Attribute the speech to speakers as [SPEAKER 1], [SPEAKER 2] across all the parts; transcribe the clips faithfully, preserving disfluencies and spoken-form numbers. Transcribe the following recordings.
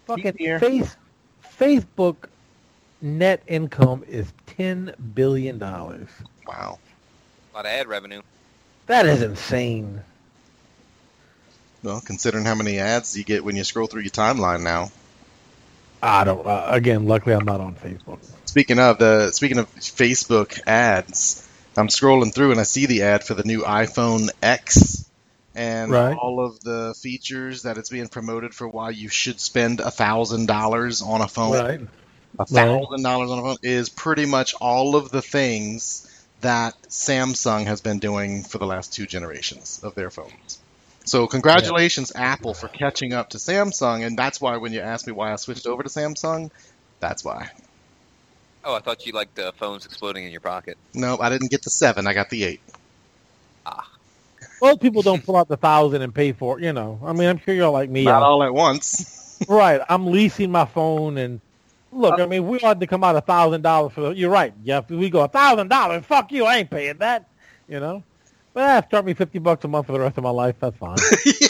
[SPEAKER 1] Fucking face, Facebook net income is ten billion dollars.
[SPEAKER 2] Wow.
[SPEAKER 3] A lot of ad revenue.
[SPEAKER 1] That is insane.
[SPEAKER 2] Well, considering how many ads you get when you scroll through your timeline now.
[SPEAKER 1] I don't. Uh, again, luckily I'm not on Facebook.
[SPEAKER 2] Speaking of the speaking of Facebook ads, I'm scrolling through and I see the ad for the new iPhone X and
[SPEAKER 1] right.
[SPEAKER 2] all of the features that it's being promoted for why you should spend a thousand dollars on a phone.
[SPEAKER 1] Right.
[SPEAKER 2] A thousand dollars on a phone is pretty much all of the things that Samsung has been doing for the last two generations of their phones. So congratulations, yeah. Apple, for catching up to Samsung, and that's why when you asked me why I switched over to Samsung, that's why.
[SPEAKER 3] Oh, I thought you liked the phones exploding in your pocket.
[SPEAKER 2] No, I didn't get the seven. I got the eight.
[SPEAKER 3] Ah.
[SPEAKER 1] Most people don't pull out the thousand and pay for it, you know. I mean, I'm sure you're like me.
[SPEAKER 2] Not
[SPEAKER 1] I'm,
[SPEAKER 2] all at once.
[SPEAKER 1] Right. I'm leasing my phone, and look, I mean, we ought to come out a thousand dollars for. You're right, Jeff. We go a thousand dollars. Fuck you. I ain't paying that. You know. But ah, start me fifty bucks a month for the rest of my life. That's fine.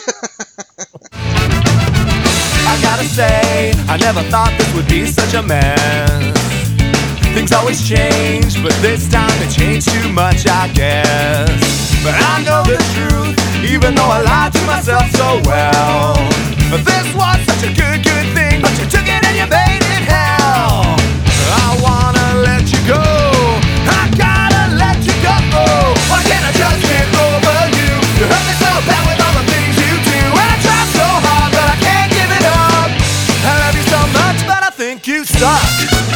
[SPEAKER 4] I gotta say, I never thought this would be such a mess. Things always change, but this time they changed too much, I guess. But I know the truth, even though I lied to myself so well. But this was such a good, good thing, but you took it and you made it hell. I wanna let you go, I gotta let you go. Why can't I just get over you? You hurt me so bad with all the things you do. And I try so hard, but I can't give it up. I love you so much, but I think you suck.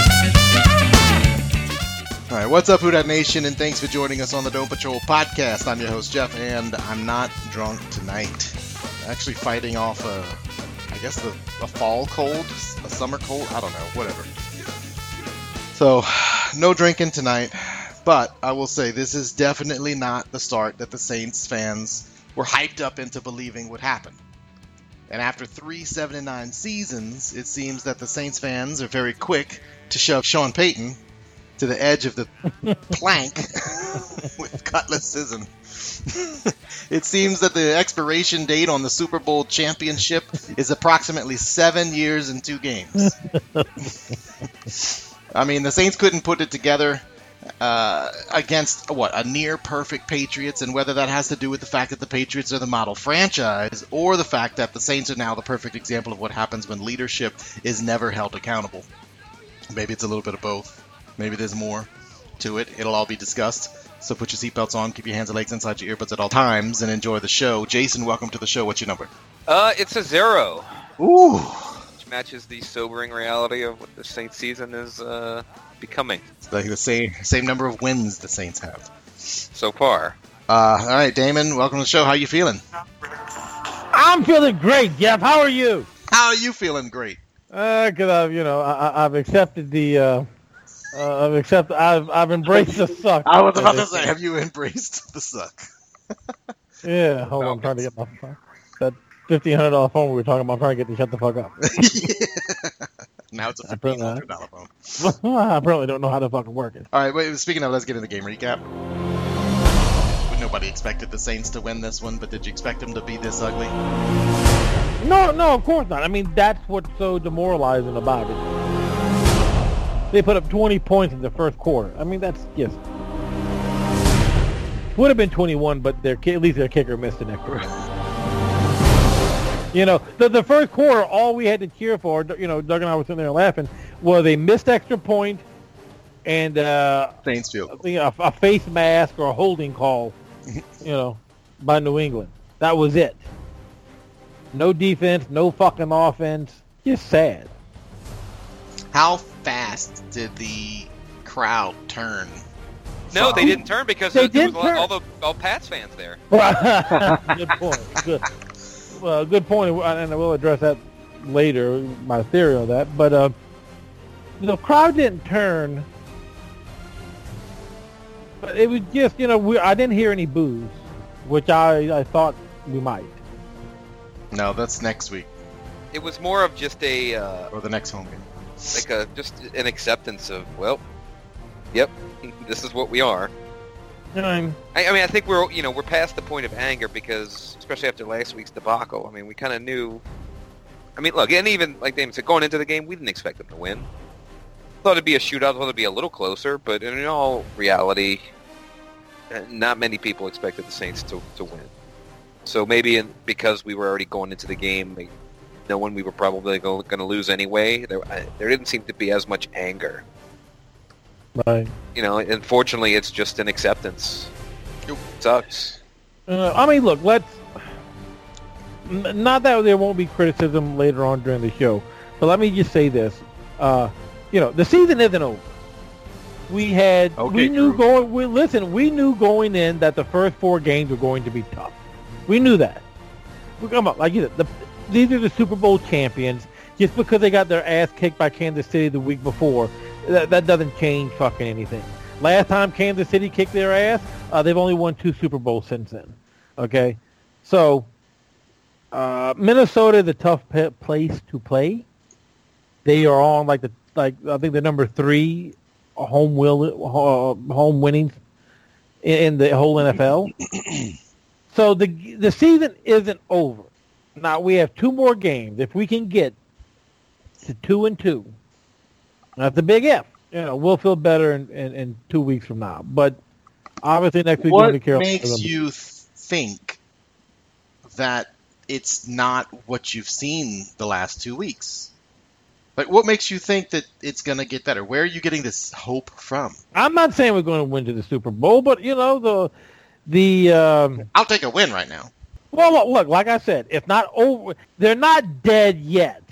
[SPEAKER 2] All right, what's up, Who Dat Nation, and thanks for joining us on the Don't Patrol podcast. I'm your host, Jeff, and I'm not drunk tonight. I'm actually fighting off a, I guess, the, a fall cold, a summer cold, I don't know, whatever. So, no drinking tonight, but I will say this is definitely not the start that the Saints fans were hyped up into believing would happen. And after three seventy-nine seasons, it seems that the Saints fans are very quick to shove Sean Payton to the edge of the plank with cutlasses, and it seems that the expiration date on the Super Bowl championship is approximately seven years and two games. I mean, the Saints couldn't put it together uh, against, what, a near-perfect Patriots, and whether that has to do with the fact that the Patriots are the model franchise or the fact that the Saints are now the perfect example of what happens when leadership is never held accountable. Maybe it's a little bit of both. Maybe there's more to it. It'll all be discussed. So put your seatbelts on, keep your hands and legs inside your earbuds at all times, and enjoy the show. Jason, welcome to the show. What's your number?
[SPEAKER 3] Uh, it's a zero.
[SPEAKER 2] Ooh.
[SPEAKER 3] Which matches the sobering reality of what the Saints season is uh, becoming.
[SPEAKER 2] It's like the same same number of wins the Saints have
[SPEAKER 3] so far.
[SPEAKER 2] Uh, all right, Damon, welcome to the show. How you feeling?
[SPEAKER 1] I'm feeling great, Jeff. How are you?
[SPEAKER 2] How are you feeling? Great.
[SPEAKER 1] Uh, cause I've, you know, I, I've accepted the. Uh, Uh, I've accepted. I've I've embraced the suck.
[SPEAKER 2] I was about to say, have you embraced the suck?
[SPEAKER 1] Yeah, hold on. I'm trying to get my that fifteen hundred dollar phone we were talking about. I'm trying to get to shut the fuck up.
[SPEAKER 2] Yeah. Now it's a fifteen hundred dollar phone.
[SPEAKER 1] I apparently don't know how to fucking work it.
[SPEAKER 2] All right. Wait. Speaking of, let's get into the game recap. Nobody expected the Saints to win this one, but did you expect them to be this ugly?
[SPEAKER 1] No, no, of course not. I mean, that's what's so demoralizing about it. They put up twenty points in the first quarter. I mean, that's just... Would have been twenty-one, but their at least their kicker missed an extra. You know, the, the first quarter, all we had to cheer for, you know, Doug and I were sitting there laughing, was a missed extra point and uh,
[SPEAKER 2] Saints field.
[SPEAKER 1] You know, a, a face mask or a holding call, you know, by New England. That was it. No defense, no fucking offense. Just sad.
[SPEAKER 2] How fast did the crowd turn?
[SPEAKER 3] No, they didn't turn because
[SPEAKER 1] They
[SPEAKER 3] there was
[SPEAKER 1] didn't turn.
[SPEAKER 3] all the all Pats fans there.
[SPEAKER 1] Good point. Good. Well, good point, and I will address that later. My theory on that, but uh, the crowd didn't turn. But it was just, you know, we, I didn't hear any boos, which I I thought we might.
[SPEAKER 2] No, that's next week
[SPEAKER 3] It was more of just a uh,
[SPEAKER 2] or the next home game.
[SPEAKER 3] like a just an acceptance of, well, yep, this is what we are.
[SPEAKER 1] You know, I'm,
[SPEAKER 3] I, I mean, I think we're you know we're past the point of anger because, especially after last week's debacle, I mean, we kind of knew I mean, look, and even like Damon said, going into the game, we didn't expect them to win. Thought it'd be a shootout, thought it'd be a little closer, but in all reality, not many people expected the Saints to, to win. So maybe in, because we were already going into the game, like, knowing we were probably going to lose anyway, there, there didn't seem to be as much anger.
[SPEAKER 1] Right.
[SPEAKER 3] You know, unfortunately, it's just an acceptance. It sucks.
[SPEAKER 1] Uh, I mean, look, let's... Not that there won't be criticism later on during the show, but let me just say this. Uh, you know, the season isn't over. We had...
[SPEAKER 2] Okay,
[SPEAKER 1] we knew
[SPEAKER 2] true.
[SPEAKER 1] going... We, listen, we knew going in that the first four games were going to be tough. We knew that. We come up, like you said, the, these are the Super Bowl champions. Just because they got their ass kicked by Kansas City the week before, that, that doesn't change fucking anything. Last time Kansas City kicked their ass, uh, they've only won two Super Bowls since then. Okay? So, uh, Minnesota is a tough pe- place to play. They are on, like, the like I think the number three home will uh, home winnings in, in the whole N F L. So the the season isn't over. Now we have two more games. If we can get to two and two, that's a big if. You know, we'll feel better in, in, in two weeks from now. But obviously next week
[SPEAKER 2] What
[SPEAKER 1] going to Carolina.
[SPEAKER 2] makes you th- think that it's not what you've seen the last two weeks? Like, what makes you think that it's going to get better? Where are you getting this hope from?
[SPEAKER 1] I'm not saying we're going to win to the Super Bowl, but you know the the. Um,
[SPEAKER 2] I'll take a win right now.
[SPEAKER 1] Well, look, look, like I said, it's not over. They're not dead yet.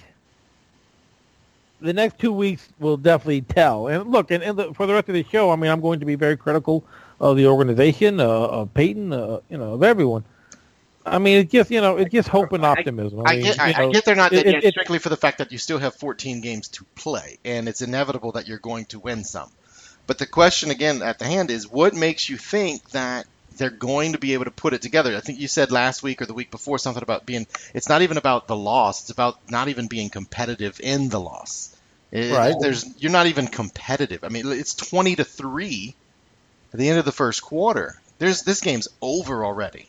[SPEAKER 1] The next two weeks will definitely tell. And look, and, and the, for the rest of the show, I mean, I'm going to be very critical of the organization, uh, of Peyton, uh, you know, of everyone. I mean, it's just, you know, it's just hope and optimism. I,
[SPEAKER 2] I
[SPEAKER 1] mean,
[SPEAKER 2] get, I,
[SPEAKER 1] you know,
[SPEAKER 2] I get they're not dead
[SPEAKER 1] it,
[SPEAKER 2] yet,
[SPEAKER 1] it,
[SPEAKER 2] strictly for the fact that you still have fourteen games to play, and it's inevitable that you're going to win some. But the question, again, at the hand is, what makes you think that they're going to be able to put it together? I think you said last week or the week before something about being, it's not even about the loss, it's about not even being competitive in the loss. It,
[SPEAKER 1] Right.
[SPEAKER 2] There's, you're not even competitive. I mean, it's twenty to three at the end of the first quarter. There's This game's over already.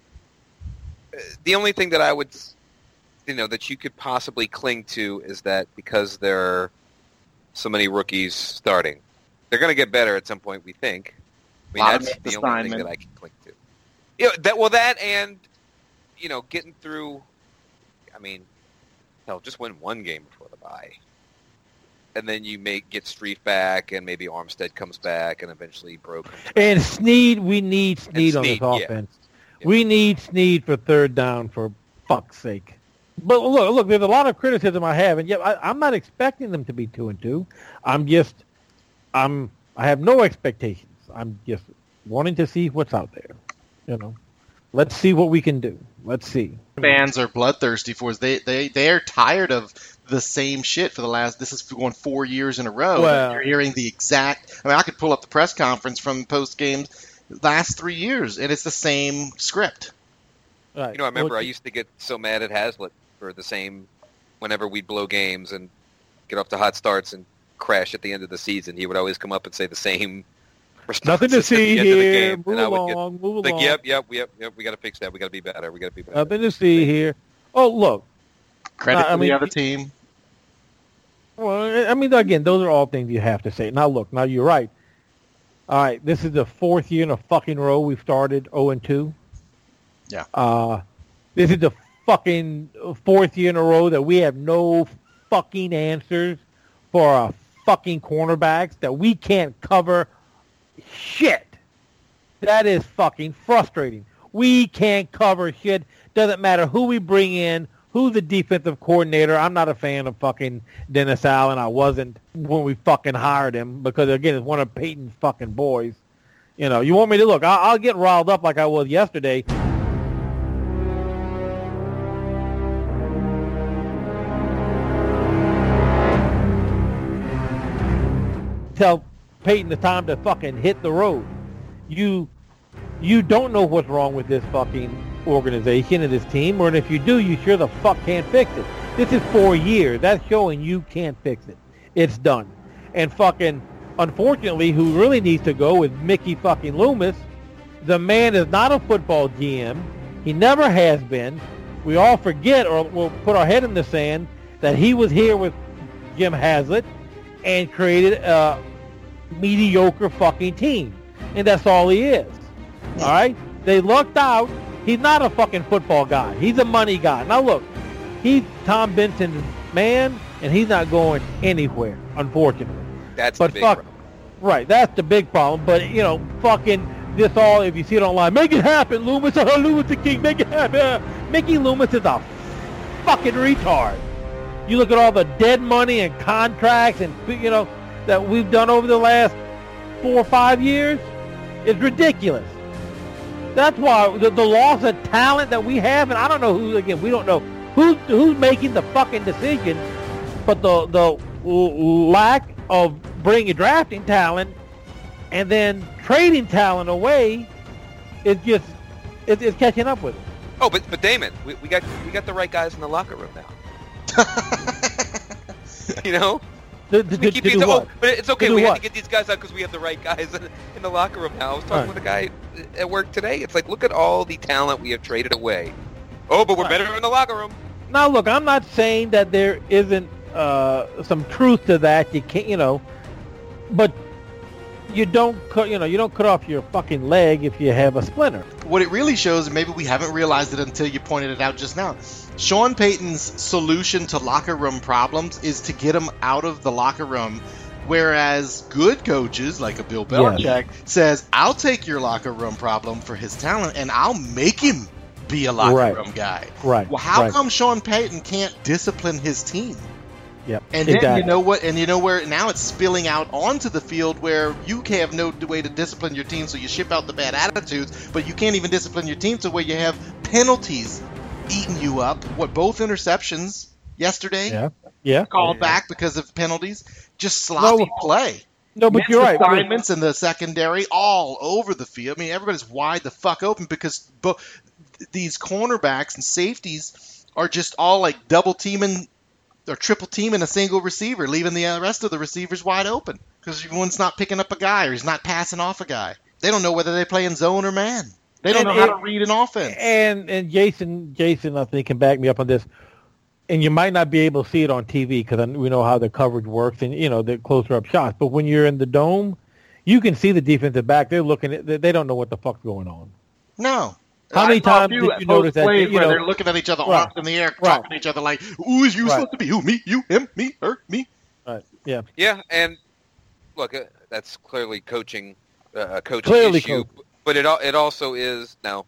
[SPEAKER 3] The only thing that I would, you know, that you could possibly cling to is that because there are so many rookies starting, they're going to get better at some point, we think. I mean,
[SPEAKER 2] Lot of
[SPEAKER 3] that's the
[SPEAKER 2] missed
[SPEAKER 3] only thing
[SPEAKER 2] assignment.
[SPEAKER 3] that I can cling to. You know, that, well, that and, you know, getting through, I mean, hell, just win one game before the bye. And then you may get Street back, and maybe Armstead comes back, and eventually Bro comes back.
[SPEAKER 1] and Snead, we need Snead on this
[SPEAKER 3] Snead, yeah.
[SPEAKER 1] offense.
[SPEAKER 3] Yeah.
[SPEAKER 1] We need Snead for third down, for fuck's sake. But look, look, there's a lot of criticism I have, and yet I, I'm not expecting them to be two and two. I'm just, I'm, I have no expectations. I'm just wanting to see what's out there. You know, let's see what we can do. Let's see.
[SPEAKER 2] Fans are bloodthirsty for us. They they they're tired of the same shit for the last. This is going four years in a row.
[SPEAKER 1] Well-
[SPEAKER 2] You're hearing the exact. I mean, I could pull up the press conference from post games last three years, and it's the same script.
[SPEAKER 1] Right.
[SPEAKER 3] You know, I remember
[SPEAKER 1] Well,
[SPEAKER 3] I used to get so mad at Hazlitt for the same, whenever we'd blow games and get off to hot starts and crash at the end of the season, he would always come up and say the same
[SPEAKER 1] Nothing to
[SPEAKER 3] responses at the
[SPEAKER 1] see
[SPEAKER 3] end of the
[SPEAKER 1] here.
[SPEAKER 3] game,
[SPEAKER 1] Move
[SPEAKER 3] and I would get
[SPEAKER 1] along. Move
[SPEAKER 3] like,
[SPEAKER 1] along.
[SPEAKER 3] yep, yep, yep, yep, we got to fix that. We got to be better. We got to be better.
[SPEAKER 1] Nothing to see here. Oh, look.
[SPEAKER 2] Credit
[SPEAKER 1] I
[SPEAKER 2] to
[SPEAKER 1] mean-
[SPEAKER 2] the other team.
[SPEAKER 1] Well, I mean, again, those are all things you have to say. Now, look, now you're right. All right, this is the fourth year in a fucking row we've started oh and two.
[SPEAKER 2] Yeah.
[SPEAKER 1] Uh, this is the fucking fourth year in a row that we have no fucking answers for our fucking cornerbacks, that we can't cover shit. That is fucking frustrating. We can't cover shit. Doesn't matter who we bring in, who's the defensive coordinator. I'm not a fan of fucking Dennis Allen. I wasn't when we fucking hired him because, again, it's one of Peyton's fucking boys. You know, you want me to look, I'll, I'll get riled up like I was yesterday. Tell Peyton it's time to fucking hit the road. You you don't know what's wrong with this fucking organization and this team, or if you do, you sure the fuck can't fix it. This is four years. That's showing you can't fix it. It's done. And fucking, unfortunately, who really needs to go is Mickey fucking Loomis. The man is not a football G M. He never has been. we all forget or we'll put our head in the sand that he was here with Jim Haslett and created a mediocre fucking team. And that's all he is. All right? They lucked out. He's not a fucking football guy. He's a money guy. Now, look, he's Tom Benson's man, and he's not going anywhere, unfortunately.
[SPEAKER 3] That's
[SPEAKER 1] but
[SPEAKER 3] the big
[SPEAKER 1] fuck,
[SPEAKER 3] problem.
[SPEAKER 1] Right, that's the big problem. But, you know, fucking this all, if you see it online, make it happen, Loomis. Oh, Loomis the king, make it happen. Uh, Mickey Loomis is a fucking retard. You look at all the dead money and contracts and, you know, that we've done over the last four or five years. It's ridiculous. That's why the, the loss of talent that we have, and I don't know who, again, we don't know who's, who's making the fucking decision, but the, the lack of bringing drafting talent and then trading talent away is just, it, it's catching up with it.
[SPEAKER 3] Oh, but but Damon, we, we got we got the right guys in the locker room now. You know?
[SPEAKER 1] To, to,
[SPEAKER 3] We
[SPEAKER 1] to,
[SPEAKER 3] keep
[SPEAKER 1] to
[SPEAKER 3] being
[SPEAKER 1] do
[SPEAKER 3] so-
[SPEAKER 1] what?
[SPEAKER 3] oh, but it's okay.
[SPEAKER 1] To do
[SPEAKER 3] We had
[SPEAKER 1] what?
[SPEAKER 3] to get these guys out because we have the right guys in, in the locker room now. I was talking
[SPEAKER 1] Right.
[SPEAKER 3] with a guy at work today. It's like, look at all the talent we have traded away. Oh, but we're
[SPEAKER 1] Right.
[SPEAKER 3] better in the locker room.
[SPEAKER 1] Now, look, I'm not saying that there isn't uh, some truth to that. You can't, you know, but you don't cut, you know, you don't cut off your fucking leg if you have a splinter.
[SPEAKER 2] What it really shows, and maybe we haven't realized it until you pointed it out just now, Sean Payton's solution to locker room problems is to get them out of the locker room, whereas good coaches, like a Bill Belichick, says, I'll take your locker room problem for his talent, and I'll make him be a locker
[SPEAKER 1] Right.
[SPEAKER 2] room guy.
[SPEAKER 1] Right.
[SPEAKER 2] Well, how
[SPEAKER 1] right.
[SPEAKER 2] come Sean Payton can't discipline his team?
[SPEAKER 1] Yep.
[SPEAKER 2] And then
[SPEAKER 1] exactly.
[SPEAKER 2] you know what? And you know where now it's spilling out onto the field where you have no way to discipline your team, so you ship out the bad attitudes, but you can't even discipline your team to where you have penalties eating you up. What, both interceptions yesterday
[SPEAKER 1] Yeah. Yeah.
[SPEAKER 2] called back because of penalties? Just sloppy
[SPEAKER 1] No.
[SPEAKER 2] play.
[SPEAKER 1] No, but
[SPEAKER 2] Missed
[SPEAKER 1] you're right.
[SPEAKER 2] assignments in the secondary all over the field. I mean, everybody's wide the fuck open because bo- these cornerbacks and safeties are just all like double teaming or triple teaming a single receiver, leaving the uh, rest of the receivers wide open because one's not picking up a guy or he's not passing off a guy. They don't know whether they play in zone or man. They don't
[SPEAKER 1] And
[SPEAKER 2] know
[SPEAKER 1] it-
[SPEAKER 2] how to read an offense.
[SPEAKER 1] And and Jason, Jason, I think can back me up on this. And you might not be able to see it on T V because we know how the coverage works and, you know, the closer up shots. But when you're in the dome, you can see the defensive back. They're looking at, they they don't know what the fuck's going on.
[SPEAKER 2] No.
[SPEAKER 1] How many
[SPEAKER 2] I saw a
[SPEAKER 1] times
[SPEAKER 2] few
[SPEAKER 1] did you notice that,
[SPEAKER 2] plays
[SPEAKER 1] you
[SPEAKER 2] where
[SPEAKER 1] know-
[SPEAKER 2] they're looking at each other,
[SPEAKER 1] Right.
[SPEAKER 2] arms in the air,
[SPEAKER 1] Right.
[SPEAKER 2] talking to each other like, "Who is you
[SPEAKER 1] Right.
[SPEAKER 2] supposed to be? Who, me, you, him, me, her, me?"
[SPEAKER 1] Right. Yeah.
[SPEAKER 3] Yeah, and look, uh, that's clearly coaching, uh, a coaching
[SPEAKER 1] Clearly
[SPEAKER 3] issue.
[SPEAKER 1] coaching.
[SPEAKER 3] But it al- it also is now.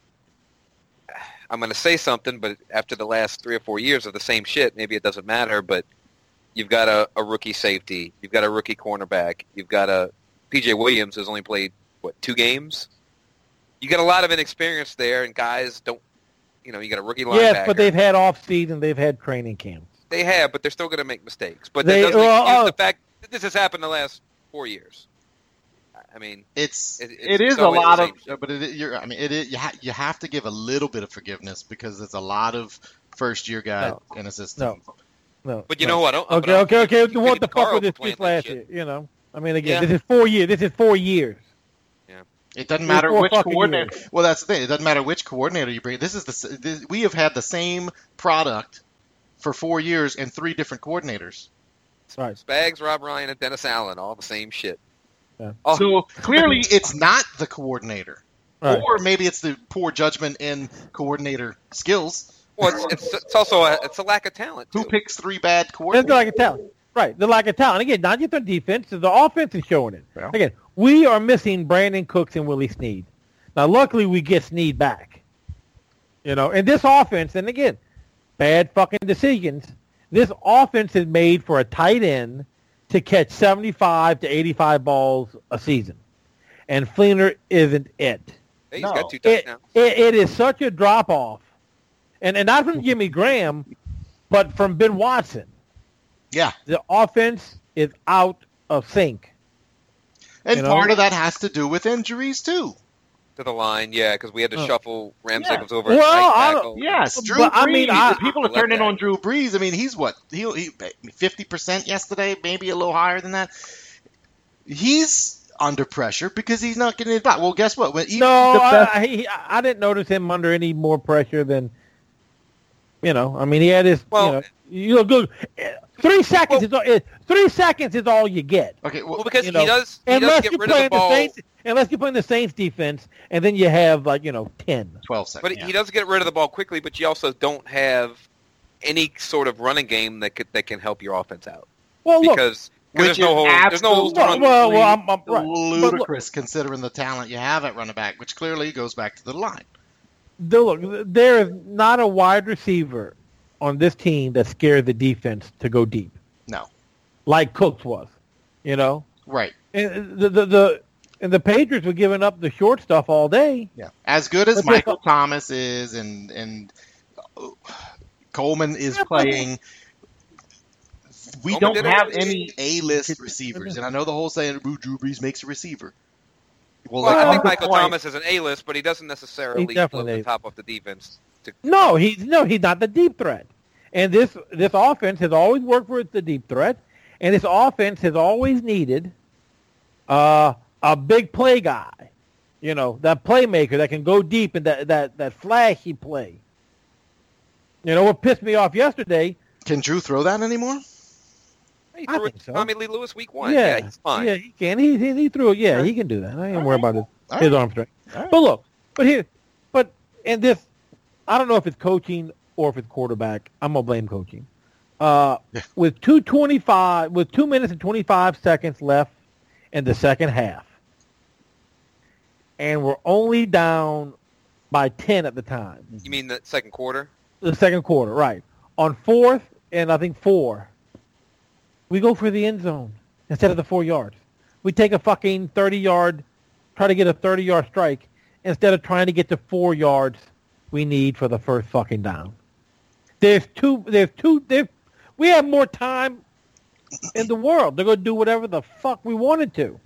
[SPEAKER 3] I'm going to say something, but after the last three or four years of the same shit, maybe it doesn't matter. But you've got a, a rookie safety, you've got a rookie cornerback, you've got a P J Williams who's only played what two games. You got a lot of inexperience there, and guys don't. You know, you got a rookie linebacker.
[SPEAKER 1] Yes, but they've had off season, they've had training camps.
[SPEAKER 3] They have, but they're still going to make mistakes. But
[SPEAKER 1] They-
[SPEAKER 3] that doesn't
[SPEAKER 1] well,
[SPEAKER 3] excuse
[SPEAKER 1] uh,
[SPEAKER 3] the fact that this has happened the last four years. I mean,
[SPEAKER 2] It's
[SPEAKER 3] It- it's-
[SPEAKER 2] it is
[SPEAKER 3] it's
[SPEAKER 2] a
[SPEAKER 3] always
[SPEAKER 2] lot
[SPEAKER 3] the
[SPEAKER 2] of,
[SPEAKER 3] same shit.
[SPEAKER 2] but it, you're, I mean, it is, you, ha- you have to give a little bit of forgiveness because there's a lot of first year guys
[SPEAKER 1] No.
[SPEAKER 2] in a system.
[SPEAKER 1] No. No.
[SPEAKER 3] but you
[SPEAKER 1] no.
[SPEAKER 3] know what? I don't, but
[SPEAKER 1] Okay,
[SPEAKER 3] I don't
[SPEAKER 1] okay,
[SPEAKER 3] think
[SPEAKER 1] okay.
[SPEAKER 3] you- you
[SPEAKER 1] What
[SPEAKER 3] get
[SPEAKER 1] the fuck
[SPEAKER 3] Caro
[SPEAKER 1] was this
[SPEAKER 3] for playing
[SPEAKER 1] just
[SPEAKER 3] like
[SPEAKER 1] last
[SPEAKER 3] shit.
[SPEAKER 1] year? You know, I mean, again,
[SPEAKER 3] Yeah.
[SPEAKER 1] this is four years. This is four years.
[SPEAKER 2] It doesn't
[SPEAKER 1] Three,
[SPEAKER 2] matter
[SPEAKER 1] four
[SPEAKER 2] which
[SPEAKER 1] fucking
[SPEAKER 2] coordinator.
[SPEAKER 1] years.
[SPEAKER 2] Well, that's the thing. It doesn't matter which coordinator you bring. This is the s- this, we have had the same product for four years and three different coordinators.
[SPEAKER 1] Right.
[SPEAKER 3] Spags, Rob Ryan, and Dennis Allen, all the same shit.
[SPEAKER 1] Yeah.
[SPEAKER 3] Oh,
[SPEAKER 2] So clearly, it's not the coordinator,
[SPEAKER 1] Right.
[SPEAKER 2] or maybe it's the poor judgment in coordinator skills.
[SPEAKER 3] well, it's, it's, it's also a, it's a lack of talent.
[SPEAKER 2] Who
[SPEAKER 3] too.
[SPEAKER 2] picks three bad
[SPEAKER 1] That's
[SPEAKER 2] coordinators?
[SPEAKER 1] the lack of talent. Right, the lack of talent. Again, not just on defense, the offense is showing it.
[SPEAKER 2] Yeah.
[SPEAKER 1] Again, we are missing Brandon Cooks and Willie Snead. Now, luckily, we get Snead back. You know, and this offense, and again, bad fucking decisions. This offense is made for a tight end to catch seventy-five to eighty-five balls a season. And Fleener isn't it.
[SPEAKER 3] Hey, he's
[SPEAKER 2] No.
[SPEAKER 3] got two
[SPEAKER 1] It,
[SPEAKER 3] touchdowns.
[SPEAKER 1] it, it is such a drop-off. And, and not from Jimmy Graham, but from Ben Watson.
[SPEAKER 2] Yeah,
[SPEAKER 1] The offense is out of sync.
[SPEAKER 2] and
[SPEAKER 1] You know?
[SPEAKER 2] part of that has to do with injuries too.
[SPEAKER 3] To the line, yeah, because we had to
[SPEAKER 1] Oh.
[SPEAKER 3] shuffle Rams
[SPEAKER 2] Yeah.
[SPEAKER 3] Jacobs over
[SPEAKER 1] Well,
[SPEAKER 3] at right
[SPEAKER 1] I don't-
[SPEAKER 3] tackle.
[SPEAKER 2] Yes, Drew
[SPEAKER 1] But,
[SPEAKER 2] Brees.
[SPEAKER 1] I mean, I-
[SPEAKER 2] People are
[SPEAKER 3] I love
[SPEAKER 2] turning
[SPEAKER 3] that.
[SPEAKER 2] on Drew Brees. I mean, he's what? He he fifty percent yesterday, maybe a little higher than that. He's under pressure because he's not getting it back. Well, guess what? When even
[SPEAKER 1] No,
[SPEAKER 2] the
[SPEAKER 1] I,
[SPEAKER 2] best-
[SPEAKER 1] I, he- I didn't notice him under any more pressure than You know, I mean, he had his.
[SPEAKER 3] Well-
[SPEAKER 1] you know, you know, good. Three seconds is all. eh, Three seconds is all you get.
[SPEAKER 2] Okay, well,
[SPEAKER 3] Well, because
[SPEAKER 1] You
[SPEAKER 3] he
[SPEAKER 1] know,
[SPEAKER 3] does he does
[SPEAKER 1] Unless
[SPEAKER 3] get
[SPEAKER 1] you're
[SPEAKER 3] rid of the
[SPEAKER 1] playing the,
[SPEAKER 3] ball,
[SPEAKER 1] Saints, unless you're playing the Saints defense, and then you have like you know ten.
[SPEAKER 2] twelve seconds.
[SPEAKER 3] but
[SPEAKER 2] yeah.
[SPEAKER 3] he does get rid of the ball quickly. But you also don't have any sort of running game that could, that can help your offense out
[SPEAKER 1] Well, look.
[SPEAKER 3] because
[SPEAKER 2] Which
[SPEAKER 3] there's no
[SPEAKER 2] is
[SPEAKER 3] holes. There's no holes to
[SPEAKER 1] Well,
[SPEAKER 3] run.
[SPEAKER 1] well, well, I'm, I'm right. But look,
[SPEAKER 2] ludicrous considering the talent you have at running back, which clearly goes back to the line.
[SPEAKER 1] the- look, there is not a wide receiver on this team that scared the defense to go deep,
[SPEAKER 2] No,
[SPEAKER 1] like Cooks was. You know,
[SPEAKER 2] right.
[SPEAKER 1] and the the, the and the Patriots were giving up the short stuff all day.
[SPEAKER 2] Yeah, as good as
[SPEAKER 1] But
[SPEAKER 2] Michael
[SPEAKER 1] they-
[SPEAKER 2] Thomas is, and and uh, Coleman is
[SPEAKER 1] Yeah, but-
[SPEAKER 2] playing. We
[SPEAKER 3] Coleman
[SPEAKER 2] don't
[SPEAKER 3] did
[SPEAKER 2] have
[SPEAKER 3] okay.
[SPEAKER 2] any A-list receivers, and I know the whole saying Drew Brees makes a receiver. Well,
[SPEAKER 3] Well, I
[SPEAKER 2] at
[SPEAKER 3] think
[SPEAKER 2] the
[SPEAKER 3] Michael
[SPEAKER 2] point-
[SPEAKER 3] Thomas is an A-list, but he doesn't necessarily
[SPEAKER 1] He
[SPEAKER 3] blow
[SPEAKER 1] definitely
[SPEAKER 3] the
[SPEAKER 1] is.
[SPEAKER 3] top off the defense. To,
[SPEAKER 1] No, he's no, he's not the deep threat. And this this offense has always worked for the deep threat, and this offense has always needed uh, a big play guy. You know, that playmaker that can go deep and that that that flashy play. You know what pissed me off yesterday?
[SPEAKER 2] Can Drew throw that anymore?
[SPEAKER 3] he
[SPEAKER 1] I
[SPEAKER 3] threw it
[SPEAKER 1] think
[SPEAKER 3] to
[SPEAKER 1] so.
[SPEAKER 3] Tommy Lee Lewis week one. Yeah, he's fine.
[SPEAKER 1] Yeah, he can. He he, he threw it. Yeah, he can do that. I ain't worried about his,
[SPEAKER 2] All
[SPEAKER 1] his
[SPEAKER 2] right.
[SPEAKER 1] arm strength.
[SPEAKER 2] All right.
[SPEAKER 1] But look, but here, but and this, I don't know if it's coaching or if it's quarterback. I'm gonna blame coaching. Uh,
[SPEAKER 2] Yeah.
[SPEAKER 1] with two twenty five, with two minutes and twenty five seconds left in the second half, and we're only down by ten at the time.
[SPEAKER 3] You mean the second quarter?
[SPEAKER 1] The second quarter, right? On fourth and I think four, we go for the end zone instead of the four yards. We take a fucking thirty yard, try to get a thirty yard strike instead of trying to get the four yards we need for the first fucking down. There's two. There's two. There's, we have more time in the world. They're going to do whatever the fuck we wanted to.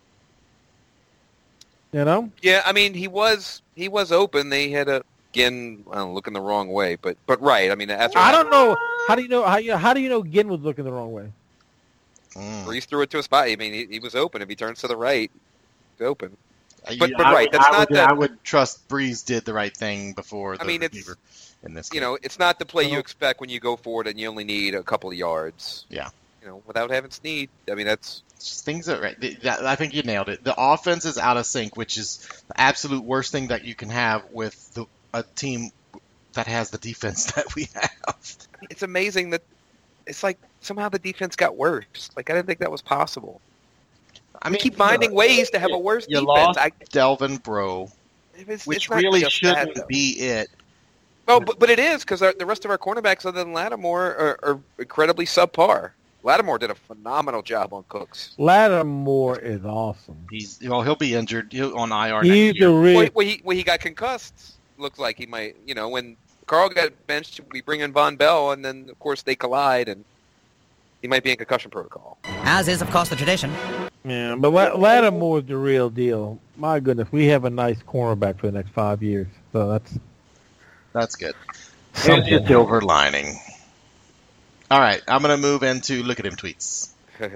[SPEAKER 1] You know?
[SPEAKER 3] Yeah, I mean he was he was open. They had a again I don't know, looking the wrong way, but but right. I mean that's what
[SPEAKER 1] I
[SPEAKER 3] happened.
[SPEAKER 1] don't know. How do you know? How you how do you know Ginn was looking the wrong way?
[SPEAKER 2] Mm.
[SPEAKER 3] Brees threw it to a spot. I mean he, he was open. If he turns to the right, it's open. But- but
[SPEAKER 2] I
[SPEAKER 3] right,
[SPEAKER 2] would-
[SPEAKER 3] that's
[SPEAKER 2] I
[SPEAKER 3] not
[SPEAKER 2] would,
[SPEAKER 3] the-
[SPEAKER 2] I would trust Breeze did the right thing before the
[SPEAKER 3] I mean, it's-
[SPEAKER 2] receiver in this.
[SPEAKER 3] You
[SPEAKER 2] game.
[SPEAKER 3] know, it's not the play you
[SPEAKER 1] Well-
[SPEAKER 3] expect when you go forward and you only need a couple of yards.
[SPEAKER 2] Yeah.
[SPEAKER 3] You know, without having Snead. I mean that's
[SPEAKER 2] It's just things that right. the- that- I think you nailed it. The offense is out of sync, which is the absolute worst thing that you can have with the, a team that has the defense that we have.
[SPEAKER 3] it's amazing that it's like somehow the defense got worse. Like I didn't think that was possible.
[SPEAKER 2] I
[SPEAKER 3] We
[SPEAKER 2] mean,
[SPEAKER 3] keep finding ways to have a worse
[SPEAKER 2] you
[SPEAKER 3] defense.
[SPEAKER 2] lost
[SPEAKER 3] I,
[SPEAKER 2] Delvin Bro,
[SPEAKER 3] it's,
[SPEAKER 2] which
[SPEAKER 3] it's not
[SPEAKER 2] really
[SPEAKER 3] just
[SPEAKER 2] shouldn't
[SPEAKER 3] that, though.
[SPEAKER 2] be it.
[SPEAKER 3] Well, but, but it is because the rest of our cornerbacks, other than Lattimore, are, are incredibly subpar. Lattimore did a phenomenal job on Cooks.
[SPEAKER 1] Lattimore is awesome.
[SPEAKER 2] He's well, he'll be injured. He'll on I R
[SPEAKER 1] He's
[SPEAKER 2] next year.
[SPEAKER 1] the real.
[SPEAKER 3] When, when he when he got concussed, looked like he might. You know, when Carl got benched, we bring in Von Bell, and then of course they collide, and he might be in concussion protocol.
[SPEAKER 5] As is, of course, the tradition.
[SPEAKER 1] Yeah, but La- Lattimore's the real deal. My goodness, we have a nice cornerback for the next five years. So that's
[SPEAKER 2] That's good.
[SPEAKER 1] something.
[SPEAKER 2] Here's your silver lining. All right, I'm gonna move into look at him tweets.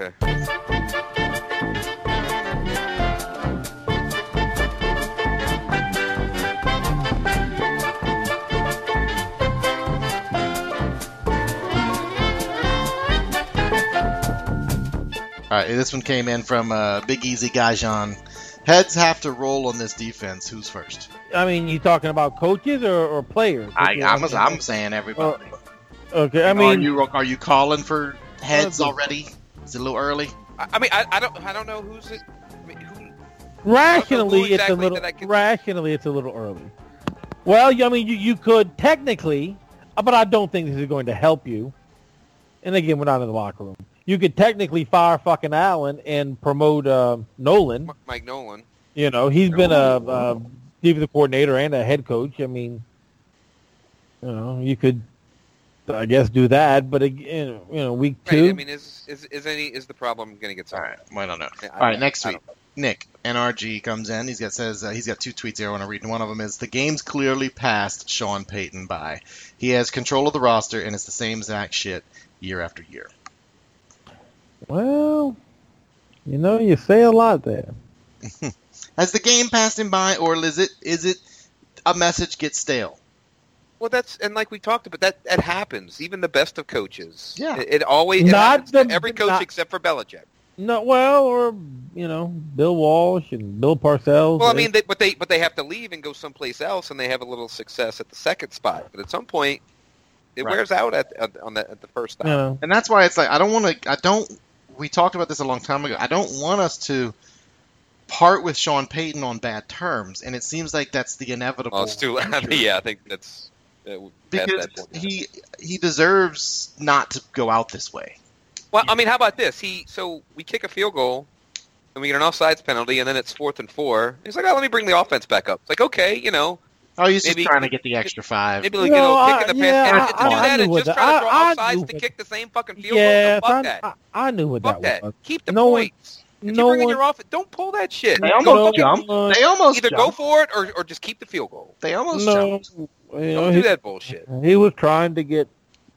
[SPEAKER 2] All right, this one came in from uh, Big Easy Gajan. Heads have to roll on this defense. Who's first?
[SPEAKER 1] I mean, you talking about coaches or, or players?
[SPEAKER 2] I, I'm, I'm saying everybody.
[SPEAKER 1] okay. I
[SPEAKER 2] are
[SPEAKER 1] mean,
[SPEAKER 2] you are you calling for heads
[SPEAKER 1] Uh,
[SPEAKER 2] already? Is it a little early?
[SPEAKER 3] I, I mean, I, I don't I don't know who's it. I mean, who,
[SPEAKER 1] rationally,
[SPEAKER 3] who
[SPEAKER 1] it's a
[SPEAKER 3] exactly
[SPEAKER 1] little
[SPEAKER 3] that I could-
[SPEAKER 1] rationally it's a little early. Well, I mean, you, you could technically, uh, but I don't think this is going to help you. And again, we're not in the locker room. You could technically fire fucking Allen and promote uh, Nolan.
[SPEAKER 3] Mike Nolan.
[SPEAKER 1] You know, he's been a, a defensive coordinator and a head coach. I mean, you know, you could, I guess, do that. But again, you know, week
[SPEAKER 3] Right.
[SPEAKER 1] two.
[SPEAKER 3] I mean, is is is any is the problem going to get
[SPEAKER 2] All
[SPEAKER 3] solved?
[SPEAKER 2] right, well, I don't know.
[SPEAKER 3] Yeah, I-
[SPEAKER 2] All right,
[SPEAKER 3] I-
[SPEAKER 2] next
[SPEAKER 3] I
[SPEAKER 2] tweet. Nick N R G comes in. He's got says uh, he's got two tweets here I want to read. And one of them is the game's clearly passed Sean Payton by. He has control of the roster and it's the same exact shit year after year.
[SPEAKER 1] Well, you know, you say a lot there.
[SPEAKER 2] Has the game passed him by, or is it is it a message gets stale?
[SPEAKER 3] Well, that's and like we talked about, that that happens. Even the best of coaches.
[SPEAKER 2] Yeah.
[SPEAKER 3] It, it always it
[SPEAKER 1] Not
[SPEAKER 3] happens to
[SPEAKER 1] the-
[SPEAKER 3] every coach
[SPEAKER 1] not-
[SPEAKER 3] except for Belichick.
[SPEAKER 1] No, well, or you know, Bill Walsh and Bill Parcells.
[SPEAKER 3] Well, I
[SPEAKER 1] they-
[SPEAKER 3] mean, they, but they but they have to leave and go someplace else, and they have a little success at the second spot. But at some point, it
[SPEAKER 2] Right.
[SPEAKER 3] wears out at, at on the at the first stop.
[SPEAKER 1] you know,
[SPEAKER 2] And that's why it's like I don't want to. I don't. We talked about this a long time ago. I don't want us to part with Sean Payton on bad terms, and it seems like that's the inevitable.
[SPEAKER 3] Well, it's too. I mean, yeah, I think that's uh, past
[SPEAKER 2] because
[SPEAKER 3] that point.
[SPEAKER 2] he he deserves not to go out this way.
[SPEAKER 3] Well, I mean, how about this? He so we kick a field goal, and we get an offsides penalty, and then it's fourth and four. He's like, "Oh, let me bring the offense back up." It's like, okay, you know,
[SPEAKER 2] Oh, he's
[SPEAKER 3] Maybe-
[SPEAKER 2] just trying to get the extra five.
[SPEAKER 3] maybe like,
[SPEAKER 1] No,
[SPEAKER 3] you know,
[SPEAKER 1] I-
[SPEAKER 3] kicking the
[SPEAKER 1] yeah,
[SPEAKER 3] pants. And
[SPEAKER 2] I-
[SPEAKER 3] to do
[SPEAKER 2] I
[SPEAKER 3] that
[SPEAKER 1] knew
[SPEAKER 3] and
[SPEAKER 1] what
[SPEAKER 3] just
[SPEAKER 1] that-
[SPEAKER 3] try to throw
[SPEAKER 1] I- I
[SPEAKER 3] offsides
[SPEAKER 1] knew
[SPEAKER 3] to
[SPEAKER 1] what-
[SPEAKER 3] kick the same fucking field
[SPEAKER 1] yeah,
[SPEAKER 3] goal. No, fuck
[SPEAKER 1] I,
[SPEAKER 3] that.
[SPEAKER 1] I, I knew what
[SPEAKER 3] Fuck
[SPEAKER 1] that
[SPEAKER 3] that.
[SPEAKER 1] was.
[SPEAKER 3] Keep the
[SPEAKER 1] No one-
[SPEAKER 3] points. If
[SPEAKER 1] no
[SPEAKER 3] you bring in
[SPEAKER 1] one-
[SPEAKER 3] your offense, don't pull that shit.
[SPEAKER 2] They almost
[SPEAKER 3] Go-
[SPEAKER 2] jumped.
[SPEAKER 1] Uh,
[SPEAKER 2] They almost
[SPEAKER 3] Either go
[SPEAKER 2] jumped.
[SPEAKER 3] for it or, or just keep the field goal.
[SPEAKER 2] They almost
[SPEAKER 1] No,
[SPEAKER 2] jumped.
[SPEAKER 1] you
[SPEAKER 3] Don't
[SPEAKER 1] know,
[SPEAKER 3] do
[SPEAKER 1] he,
[SPEAKER 3] that bullshit.
[SPEAKER 1] he was trying to get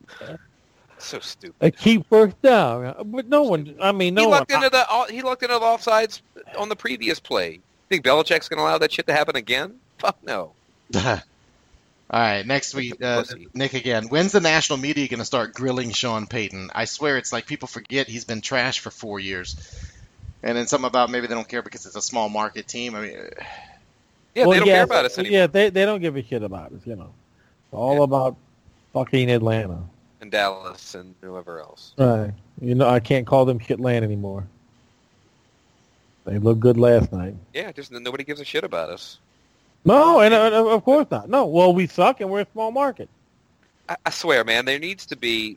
[SPEAKER 3] So stupid.
[SPEAKER 1] a keep first down, but no one. I mean, no
[SPEAKER 3] he
[SPEAKER 1] one.
[SPEAKER 3] lucked into the he lucked into the offsides on the previous play. Think Belichick's going to allow that shit to happen again? Fuck no.
[SPEAKER 2] All right, next week, uh,
[SPEAKER 3] Pussy.
[SPEAKER 2] Nick again. When's the national media going to start grilling Sean Payton? I swear it's like people forget he's been trashed for four years. And then something about maybe they don't care because it's a small market team. I mean, uh,
[SPEAKER 3] Yeah,
[SPEAKER 1] Well,
[SPEAKER 3] they don't
[SPEAKER 1] yeah,
[SPEAKER 3] care about us anymore.
[SPEAKER 1] Yeah, they they don't give a shit about us. You know, it's all
[SPEAKER 3] Yeah.
[SPEAKER 1] about fucking Atlanta.
[SPEAKER 3] And Dallas and whoever else.
[SPEAKER 1] Right. You know, I can't call them shitland anymore. They looked good last night.
[SPEAKER 3] Yeah, just nobody gives a shit about us.
[SPEAKER 1] No, and uh, of course not. No, well, we suck and we're a small market.
[SPEAKER 3] I, I swear, man, there needs to be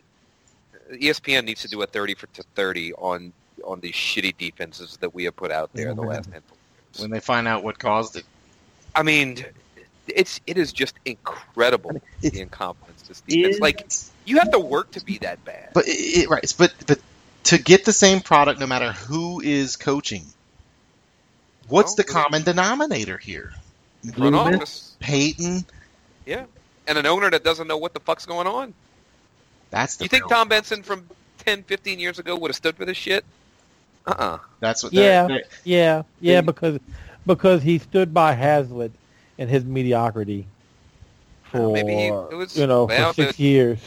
[SPEAKER 3] E S P N needs to do a thirty for to thirty on on these shitty defenses that we have put out there the
[SPEAKER 2] Mhm.
[SPEAKER 3] last handful. of
[SPEAKER 2] when
[SPEAKER 3] years.
[SPEAKER 2] they find out what caused it.
[SPEAKER 3] I mean, it's it is just incredible the incompetence this defense.
[SPEAKER 2] Is-
[SPEAKER 3] Like you have to work to be that bad.
[SPEAKER 2] But it, it, right, but but to get the same product, no matter who is coaching, what's
[SPEAKER 3] Oh,
[SPEAKER 2] the
[SPEAKER 3] well,
[SPEAKER 2] common denominator here?
[SPEAKER 3] Front
[SPEAKER 2] Loomis,
[SPEAKER 3] office,
[SPEAKER 2] Payton.
[SPEAKER 3] yeah, and an owner that doesn't know what the fuck's going on.
[SPEAKER 2] That's the.
[SPEAKER 3] You think
[SPEAKER 2] real-
[SPEAKER 3] Tom Benson from ten, fifteen years ago would have stood for this shit? Uh-uh.
[SPEAKER 2] That's what. they're-
[SPEAKER 1] Yeah,
[SPEAKER 2] they're-
[SPEAKER 1] yeah, yeah,
[SPEAKER 2] They-
[SPEAKER 1] because because he stood by Hazlitt and his mediocrity for
[SPEAKER 3] Well, maybe he- it was-
[SPEAKER 1] you know
[SPEAKER 3] well,
[SPEAKER 1] for six
[SPEAKER 3] it-
[SPEAKER 1] years.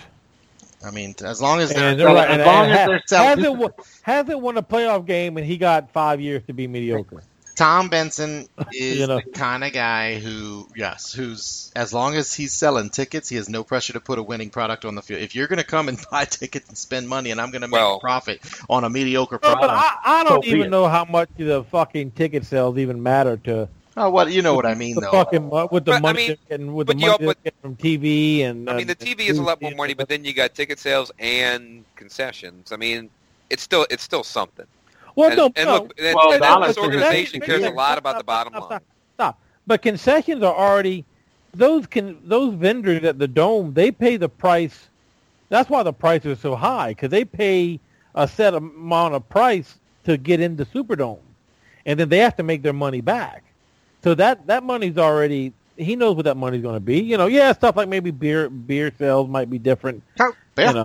[SPEAKER 2] I mean, as long as they're,
[SPEAKER 1] And,
[SPEAKER 2] as
[SPEAKER 1] right, and,
[SPEAKER 2] long
[SPEAKER 1] and
[SPEAKER 2] as
[SPEAKER 1] Ha-
[SPEAKER 2] they're selling.
[SPEAKER 1] Hazlitt, won- Hazlitt won a playoff game and he got five years to be mediocre.
[SPEAKER 2] Tom Benson is
[SPEAKER 1] You know.
[SPEAKER 2] the kind of guy who, yes, who's as long as he's selling tickets, he has no pressure to put a winning product on the field. If you're going to come and buy tickets and spend money, and I'm going to make
[SPEAKER 3] Well-
[SPEAKER 2] a profit on a mediocre
[SPEAKER 1] No,
[SPEAKER 2] product,
[SPEAKER 1] but I, I don't
[SPEAKER 2] so be
[SPEAKER 1] even
[SPEAKER 2] it.
[SPEAKER 1] know how much the fucking ticket sales even matter to
[SPEAKER 2] oh, what you know what I mean
[SPEAKER 1] the
[SPEAKER 2] though.
[SPEAKER 1] fucking mo- with the
[SPEAKER 3] But, I
[SPEAKER 1] money
[SPEAKER 3] mean,
[SPEAKER 1] they're getting with the
[SPEAKER 3] but you
[SPEAKER 1] money
[SPEAKER 3] all-
[SPEAKER 1] they're
[SPEAKER 3] but-
[SPEAKER 1] getting from T V and
[SPEAKER 3] I mean, the
[SPEAKER 1] uh,
[SPEAKER 3] T V is a lot more
[SPEAKER 1] and-
[SPEAKER 3] money, but then you got ticket sales and concessions. I mean, it's still it's still something.
[SPEAKER 1] well,
[SPEAKER 3] And,
[SPEAKER 1] no,
[SPEAKER 3] and
[SPEAKER 1] no,
[SPEAKER 3] look, and,
[SPEAKER 2] Well,
[SPEAKER 3] and
[SPEAKER 2] dollars
[SPEAKER 3] this
[SPEAKER 2] to his
[SPEAKER 3] organization
[SPEAKER 2] ticket.
[SPEAKER 3] cares a lot about the
[SPEAKER 1] Stop,
[SPEAKER 3] bottom
[SPEAKER 1] stop,
[SPEAKER 3] line.
[SPEAKER 1] Stop, stop. But concessions are already those can those vendors at the Dome. They pay the price. That's why the prices are so high because they pay a set amount of price to get into Superdome, and then they have to make their money back. So that that money's already. He knows what that money's going to be. You know, yeah, stuff like maybe beer beer sales might be different.
[SPEAKER 2] Oh, yeah.
[SPEAKER 1] You know,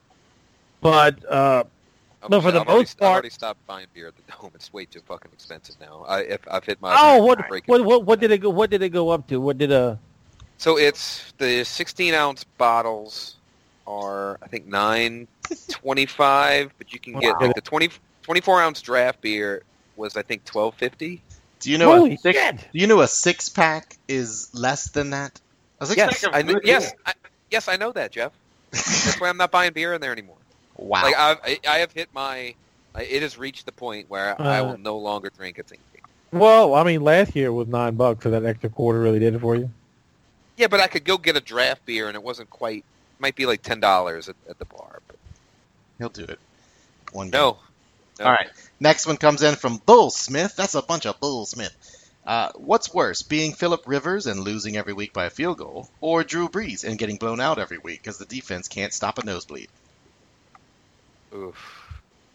[SPEAKER 1] but uh,
[SPEAKER 3] I'm
[SPEAKER 1] No, for the
[SPEAKER 3] I'm already,
[SPEAKER 1] most
[SPEAKER 3] I've
[SPEAKER 1] part-
[SPEAKER 3] already stopped buying beer at the Dome. It's way too fucking expensive now. I, if, I've hit my
[SPEAKER 1] oh, what,
[SPEAKER 3] break
[SPEAKER 1] what what what did it go? What did it go up to? What did uh?
[SPEAKER 3] So it's the sixteen ounce bottles are I think nine twenty five, but you can get
[SPEAKER 1] Wow.
[SPEAKER 3] like the twenty, twenty-four ounce draft beer was I think twelve fifty.
[SPEAKER 2] Do you know
[SPEAKER 1] Holy
[SPEAKER 2] a six?
[SPEAKER 1] shit!
[SPEAKER 2] Do you know a six pack is less than that? A six
[SPEAKER 3] Yes,
[SPEAKER 2] pack
[SPEAKER 3] I
[SPEAKER 2] of
[SPEAKER 3] kn-
[SPEAKER 2] good
[SPEAKER 3] yes,
[SPEAKER 2] beer.
[SPEAKER 3] I, yes, I know that, Jeff. That's why I'm not buying beer in there anymore.
[SPEAKER 2] Wow.
[SPEAKER 3] Like I've, I, I have hit my, I- it has reached the point where I
[SPEAKER 1] Uh,
[SPEAKER 3] will no longer drink a thing.
[SPEAKER 1] Well, I mean, last year was nine bucks, so that extra quarter really did it for you.
[SPEAKER 3] Yeah, but I could go get a draft beer, and it wasn't quite. Might be like ten dollars at, at the bar. But
[SPEAKER 2] He'll do it. One game.
[SPEAKER 3] no, no.
[SPEAKER 2] All right. Next one comes in from Bull Smith. That's a bunch of Bull Smith. Uh, what's worse, being Phillip Rivers and losing every week by a field goal, or Drew Brees and getting blown out every week because the defense can't stop a nosebleed?
[SPEAKER 3] Oof.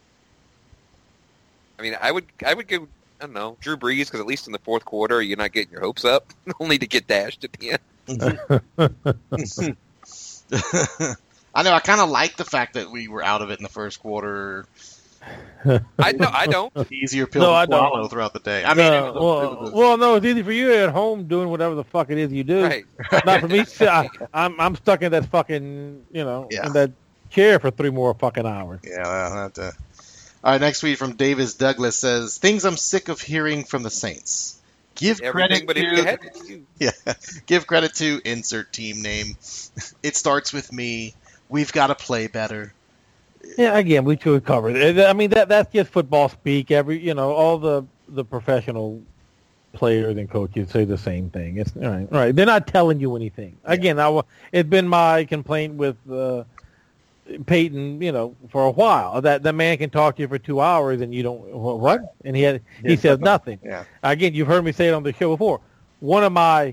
[SPEAKER 3] I mean, I would, I would go. I don't know, Drew Brees, because at least in the fourth quarter, you're not getting your hopes up, only to get dashed at the end.
[SPEAKER 2] I know. I kind of like the fact that we were out of it in the first quarter.
[SPEAKER 3] I no, I don't.
[SPEAKER 2] Easier pill
[SPEAKER 1] No,
[SPEAKER 2] to
[SPEAKER 1] I don't.
[SPEAKER 2] swallow throughout the day. I mean,
[SPEAKER 1] No,
[SPEAKER 2] it was-
[SPEAKER 1] well,
[SPEAKER 2] it was-
[SPEAKER 1] well, no, it's easy for you at home doing whatever the fuck it is you do.
[SPEAKER 3] Right.
[SPEAKER 1] Not for me. I, I'm I'm stuck in that fucking you know
[SPEAKER 2] Yeah.
[SPEAKER 1] in that chair for three more fucking hours.
[SPEAKER 2] yeah. That, uh... All right. Next tweet from Davis Douglas says things I'm sick of hearing from the Saints. Give
[SPEAKER 3] Everything
[SPEAKER 2] credit
[SPEAKER 3] but if
[SPEAKER 2] to
[SPEAKER 3] you had to.
[SPEAKER 2] yeah. Give credit to insert team name. It starts with me. We've got to play better.
[SPEAKER 1] Yeah, again, we should cover it. I mean, that that's just football speak. Every you know, all the the professional players and coaches say the same thing. It's all right, all right. They're not telling you anything. Again, I, wa- it's been my complaint with uh, Peyton, you know, for a while. That the man can talk to you for two hours and you don't wh- what? And he had he says nothing.
[SPEAKER 2] Yeah.
[SPEAKER 1] Again, you've heard me say it on the show before. One of my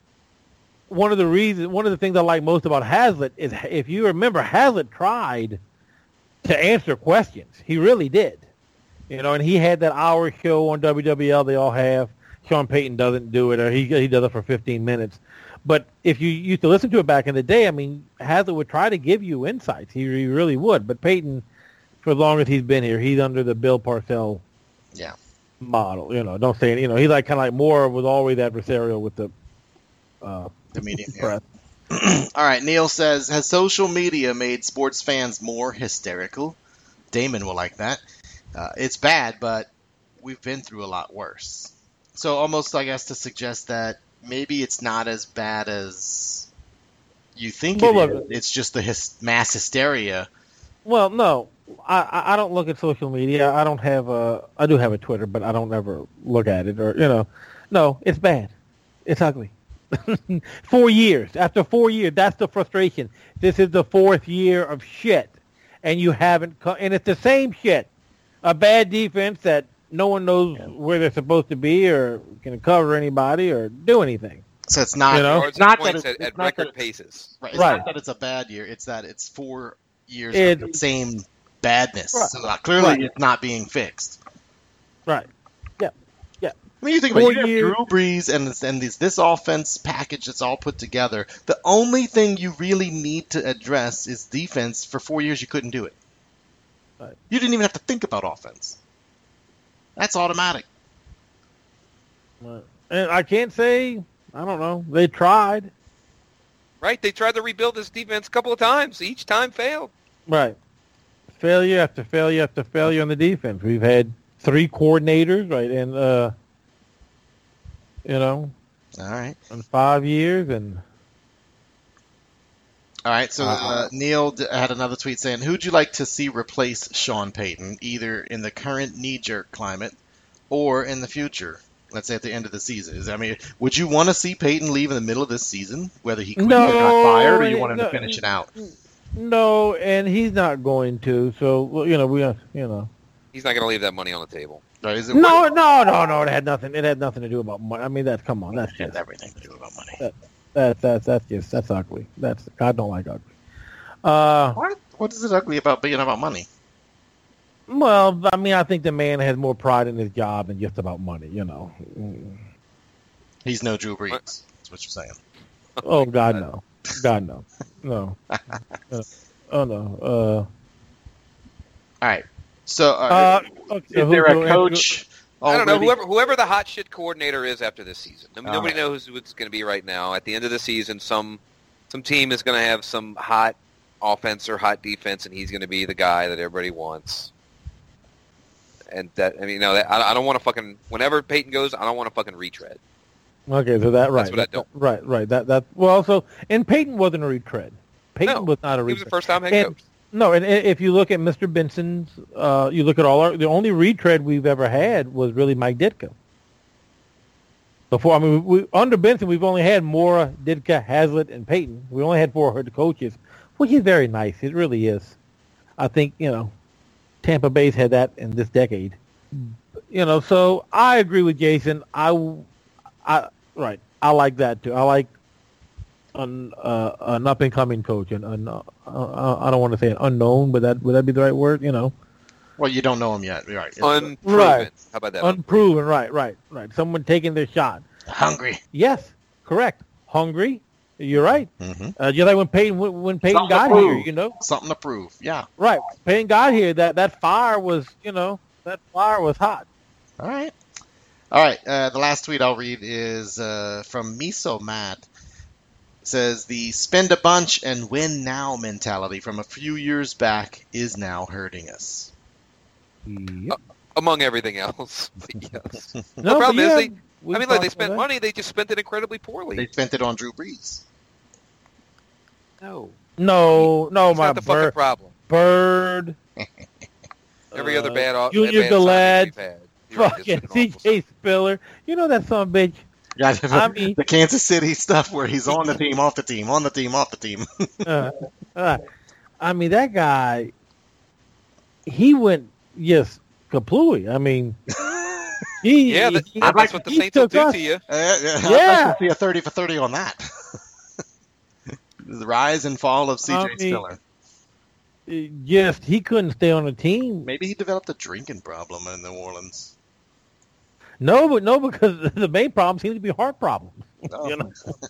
[SPEAKER 1] one of the reasons, one of the things I like most about Hazlitt is, if you remember, Hazlitt tried to answer questions. He really did. You know, and he had that hour show on W W L they all have. Sean Payton doesn't do it, or he he does it for fifteen minutes. But if you used to listen to it back in the day, I mean, Hazlitt would try to give you insights. He, he really would. But Payton, for as long as he's been here, he's under the Bill Parcells
[SPEAKER 2] Yeah.
[SPEAKER 1] model. You know, don't say it. You know, he's like kind of like more was always adversarial with the uh,
[SPEAKER 2] The media. Yeah.
[SPEAKER 1] press.
[SPEAKER 2] All right, Neil says, has social media made sports fans more hysterical? Damon will like that. Uh, it's bad, but we've been through a lot worse. So almost, I guess, to suggest that maybe it's not as bad as you think
[SPEAKER 1] Well,
[SPEAKER 2] it is.
[SPEAKER 1] look-
[SPEAKER 2] It's just the hys- mass hysteria.
[SPEAKER 1] Well, no, I, I I don't look at social media. I don't have a. I do have a Twitter, but I don't ever look at it. Or you know, no, it's bad. It's ugly. Four years after four years, that's the frustration. This is the fourth year of shit, and you haven't. Co- and it's the same shit. A bad defense that no one knows where they're supposed to be, or can cover anybody, or do anything.
[SPEAKER 2] So it's not,
[SPEAKER 1] You know?
[SPEAKER 3] Yards
[SPEAKER 2] it's not
[SPEAKER 3] and
[SPEAKER 2] that
[SPEAKER 3] points
[SPEAKER 2] it's,
[SPEAKER 3] at,
[SPEAKER 2] it's
[SPEAKER 3] at
[SPEAKER 2] not
[SPEAKER 3] record
[SPEAKER 2] that it's,
[SPEAKER 3] paces.
[SPEAKER 2] right, it's
[SPEAKER 1] Right.
[SPEAKER 2] not that it's a bad year. It's that it's four years
[SPEAKER 1] It-
[SPEAKER 2] of the same badness.
[SPEAKER 1] Right.
[SPEAKER 2] So uh, clearly
[SPEAKER 1] Right.
[SPEAKER 2] it's not being fixed.
[SPEAKER 1] Right. Yeah. Yeah.
[SPEAKER 2] I mean, you think about
[SPEAKER 1] Four
[SPEAKER 2] it, you have
[SPEAKER 1] years-
[SPEAKER 2] Drew Brees and this, and this, this offense package that's all put together. The only thing you really need to address is defense. For four years, you couldn't do it.
[SPEAKER 1] Right.
[SPEAKER 2] You didn't even have to think about offense. That's automatic.
[SPEAKER 1] Right. And I can't say. I don't know. They tried.
[SPEAKER 3] Right? They tried to rebuild this defense a couple of times. Each time failed.
[SPEAKER 1] Right. Failure after failure after failure on the defense. We've had three coordinators, right, and uh, you know,
[SPEAKER 2] All right.
[SPEAKER 1] in five years, and
[SPEAKER 2] All right. So uh, Neil d- had another tweet saying, "Who'd you like to see replace Sean Payton, either in the current knee-jerk climate or in the future? Let's say at the end of the season. Is I mean, would you want to see Payton leave in the middle of this season, whether he quit
[SPEAKER 1] No,
[SPEAKER 2] or got fired, or you want him
[SPEAKER 1] no.
[SPEAKER 2] to finish it out?"
[SPEAKER 1] no, and he's not going to. So well, you know, we, uh, you know,
[SPEAKER 3] He's not going to leave that money on the table.
[SPEAKER 2] Right? Is it
[SPEAKER 1] no, no, no, no. It had nothing. It had nothing to do about money. I mean, that's come on. That's
[SPEAKER 2] It has
[SPEAKER 1] just
[SPEAKER 2] everything to do about money.
[SPEAKER 1] that's that's that's just that's ugly. That's I don't like ugly. Uh,
[SPEAKER 2] What? What is it ugly about being about money?
[SPEAKER 1] well, I mean, I think the man has more pride in his job than just about money. You know. Mm.
[SPEAKER 2] He's no Drew Brees. That's what you're saying.
[SPEAKER 1] Oh God, no. God, no. No. Uh, oh no. Uh,
[SPEAKER 2] All right. So, uh,
[SPEAKER 1] uh, okay,
[SPEAKER 2] is
[SPEAKER 1] who-
[SPEAKER 2] there
[SPEAKER 1] who-
[SPEAKER 2] a coach?
[SPEAKER 3] I don't know.
[SPEAKER 2] already-
[SPEAKER 3] Whoever whoever the hot shit coordinator is after this season. I mean,
[SPEAKER 2] All
[SPEAKER 3] nobody
[SPEAKER 2] right.
[SPEAKER 3] knows who it's going to be right now. At the end of the season, some some team is going to have some hot offense or hot defense, and he's going to be the guy that everybody wants. And that I mean, you know, that, I, I don't want to fucking. Whenever Peyton goes, I don't want to fucking retread.
[SPEAKER 1] Okay, so that right.
[SPEAKER 3] That's what I don't.
[SPEAKER 1] Right, right. That that well, so and Peyton wasn't a retread. Peyton
[SPEAKER 3] No,
[SPEAKER 1] was not a
[SPEAKER 3] He was
[SPEAKER 1] retread.
[SPEAKER 3] the first time head
[SPEAKER 1] And-
[SPEAKER 3] coach.
[SPEAKER 1] No, and i- if you look at Mister Benson's, uh, you look at all our, the only retread we've ever had was really Mike Ditka. Before, I mean, we, under Benson, we've only had Mora, Ditka, Hazlitt, and Peyton. We only had four head coaches, which is very nice. It really is. I think, you know, Tampa Bay's had that in this decade. You know, so I agree with Jason. I, w- I right. I like that too. I like an uh, an up and coming coach, and an, uh, uh, I don't want to say an unknown, but that would that be the right word? You know,
[SPEAKER 2] Well, you don't know him yet. Right. It's
[SPEAKER 3] Unproven.
[SPEAKER 1] Right.
[SPEAKER 3] How about that?
[SPEAKER 1] unproven. Right, right, right. Someone taking their shot.
[SPEAKER 2] hungry.
[SPEAKER 1] Yes, correct. Hungry, You're right.
[SPEAKER 2] Mm-hmm.
[SPEAKER 1] Uh, just like when Peyton when, when Peyton
[SPEAKER 2] Something
[SPEAKER 1] got
[SPEAKER 2] to
[SPEAKER 1] here,
[SPEAKER 2] prove.
[SPEAKER 1] you know.
[SPEAKER 2] Something to prove. Yeah.
[SPEAKER 1] Right. Peyton got here. That that fire was, you know, that fire was hot.
[SPEAKER 2] All right. All right. Uh, the last tweet I'll read is uh, from Miso Matt. It says the spend a bunch and win now mentality from a few years back is now hurting us.
[SPEAKER 1] Yep.
[SPEAKER 3] Among everything else. Yes.
[SPEAKER 1] No,
[SPEAKER 3] the
[SPEAKER 1] but
[SPEAKER 3] problem
[SPEAKER 1] yeah,
[SPEAKER 3] is they.
[SPEAKER 1] we
[SPEAKER 3] I mean, like they
[SPEAKER 1] talked
[SPEAKER 3] spent
[SPEAKER 1] about
[SPEAKER 3] money, they just spent it incredibly poorly.
[SPEAKER 2] They spent it on Drew Brees.
[SPEAKER 3] No.
[SPEAKER 1] that. No, no,
[SPEAKER 3] It's
[SPEAKER 1] my
[SPEAKER 3] not the fucking
[SPEAKER 1] bird,
[SPEAKER 3] problem.
[SPEAKER 1] bird.
[SPEAKER 3] Every
[SPEAKER 1] uh,
[SPEAKER 3] other bad off.
[SPEAKER 1] Junior
[SPEAKER 3] bad
[SPEAKER 1] Galad,
[SPEAKER 3] signing we've had. You're right, it's
[SPEAKER 1] fucking
[SPEAKER 3] been
[SPEAKER 1] C
[SPEAKER 3] awful
[SPEAKER 1] J
[SPEAKER 3] stuff.
[SPEAKER 1] Spiller. You know that son of a bitch.
[SPEAKER 2] Yeah, the,
[SPEAKER 1] I mean-
[SPEAKER 2] the Kansas City stuff where he's on the team, off the team, on the team, off the team.
[SPEAKER 1] Uh, uh, I mean, that guy, he went, yes, kapluy. I mean, he,
[SPEAKER 3] Yeah, that,
[SPEAKER 1] he,
[SPEAKER 3] that's
[SPEAKER 2] like-
[SPEAKER 3] what the
[SPEAKER 1] he
[SPEAKER 3] Saints will
[SPEAKER 1] took
[SPEAKER 3] do
[SPEAKER 1] us-
[SPEAKER 3] to you.
[SPEAKER 2] Uh, yeah, I'd
[SPEAKER 1] Yeah.
[SPEAKER 2] like to see a thirty for thirty on that. The rise and fall of C J
[SPEAKER 1] I mean-
[SPEAKER 2] Spiller.
[SPEAKER 1] Yes, he couldn't stay on the team.
[SPEAKER 2] Maybe he developed a drinking problem in New Orleans.
[SPEAKER 1] No, but no, because the main problem seems to be heart problems.
[SPEAKER 2] Oh.
[SPEAKER 1] You know?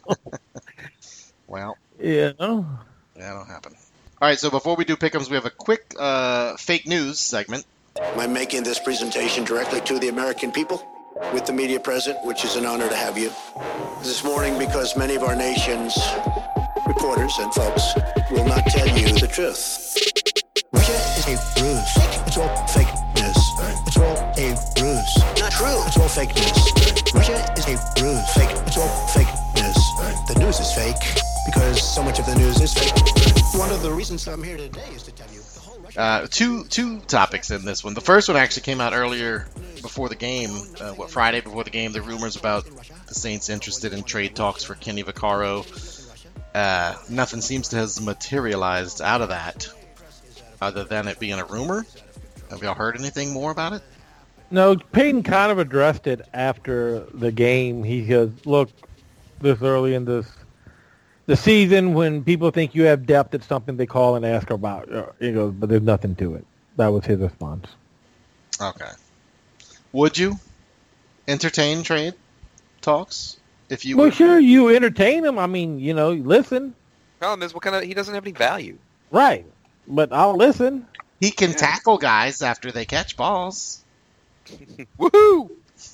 [SPEAKER 2] Well,
[SPEAKER 1] You know?
[SPEAKER 2] that'll happen. All right, so before we do pick'ems, we have a quick uh, fake news segment.
[SPEAKER 5] I'm making this presentation directly to the American people with the media present, which is an honor to have you. This morning, because many of our nation's reporters and folks will not tell you the truth. Russia is a ruse. It's all fake news. It's all a ruse. Not true. It's all fake news. Russia is a ruse. Fake. It's all fake news. The news is fake because so much of the news is fake. One of the reasons I'm here today is to tell you the whole Russia.
[SPEAKER 2] Uh, two two topics in this one. The first one actually came out earlier before the game. Uh, what Friday before the game? The rumors about the Saints interested in trade talks for Kenny Vaccaro. Uh, nothing seems to have materialized out of that, other than it being a rumor. Have y'all heard anything more about it?
[SPEAKER 1] No, Peyton kind of addressed it after the game. He goes, look, this early in this the season, when people think you have depth, it's something they call and ask about. Uh, He goes, but there's nothing to it. That was his response.
[SPEAKER 2] Okay. Would you entertain trade talks if you?
[SPEAKER 1] Well,
[SPEAKER 2] were-
[SPEAKER 1] sure, you entertain him. I mean, you know, listen.
[SPEAKER 3] Problem is, what kind of he doesn't have any value.
[SPEAKER 1] Right. But I'll listen.
[SPEAKER 2] He can tackle guys after they catch balls.
[SPEAKER 3] Woohoo!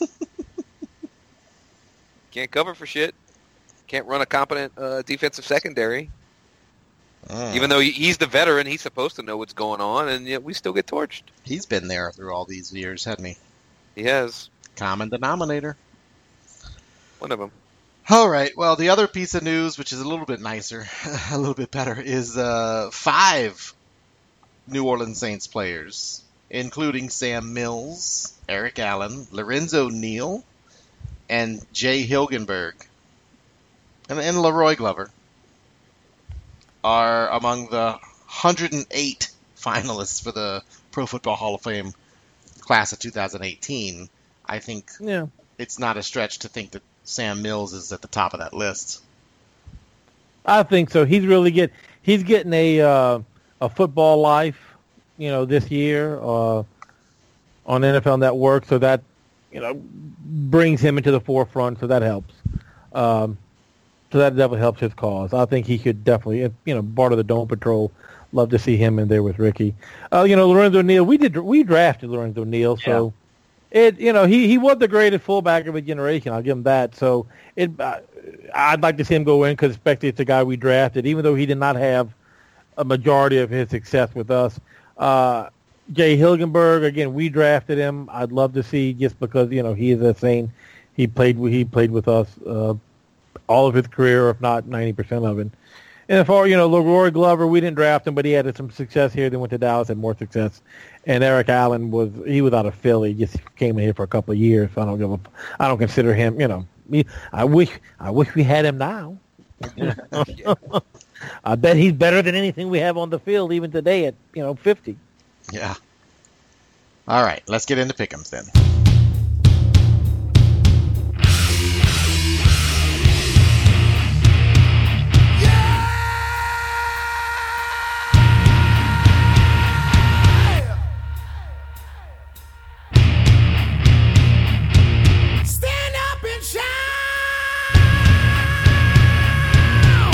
[SPEAKER 3] Can't cover for shit. Can't run a competent uh, defensive secondary.
[SPEAKER 2] Mm.
[SPEAKER 3] Even though he- he's the veteran, he's supposed to know what's going on, and yet we still get torched.
[SPEAKER 2] He's been there through all these years, hasn't he?
[SPEAKER 3] He has
[SPEAKER 2] Common denominator.
[SPEAKER 3] one of them.
[SPEAKER 2] All right. Well, the other piece of news, which is a little bit nicer, a little bit better, is uh, five New Orleans Saints players, including Sam Mills, Eric Allen, Lorenzo Neal, and Jay Hilgenberg, and, and Leroy Glover, are among the one hundred eight finalists for the Pro Football Hall of Fame class of two thousand eighteen. I think
[SPEAKER 1] Yeah.
[SPEAKER 2] it's not a stretch to think that Sam Mills is at the top of that list.
[SPEAKER 1] I think so. He's really get he's getting a uh, a football life, you know, this year uh, on N F L Network, so that you know brings him into the forefront. So that helps. Um, so that definitely helps his cause. I think he could definitely, you know, part of the Dome Patrol. Love to see him in there with Ricky. Uh, you know, Lorenzo Neal. We did we drafted Lorenzo Neal, so. It you know he, he was the greatest fullback of a generation. I'll give him that. So it uh, I'd like to see him go in because especially it's the guy we drafted, even though he did not have a majority of his success with us. Uh, Jay Hilgenberg, again, we drafted him. I'd love to see just because you know he is a Saint. He played he played with us uh, all of his career, if not ninety percent of it. And for you know Leroy Glover, we didn't draft him, but he had some success here. Then went to Dallas, had more success. And Eric Allen was he was out of Philly, just came in here for a couple of years. So I don't give a, I don't consider him. You know, me, I wish I wish we had him now. I bet he's better than anything we have on the field even today at you know fifty.
[SPEAKER 2] Yeah. All right, let's get into pick'ems then.
[SPEAKER 4] Stand up and shout.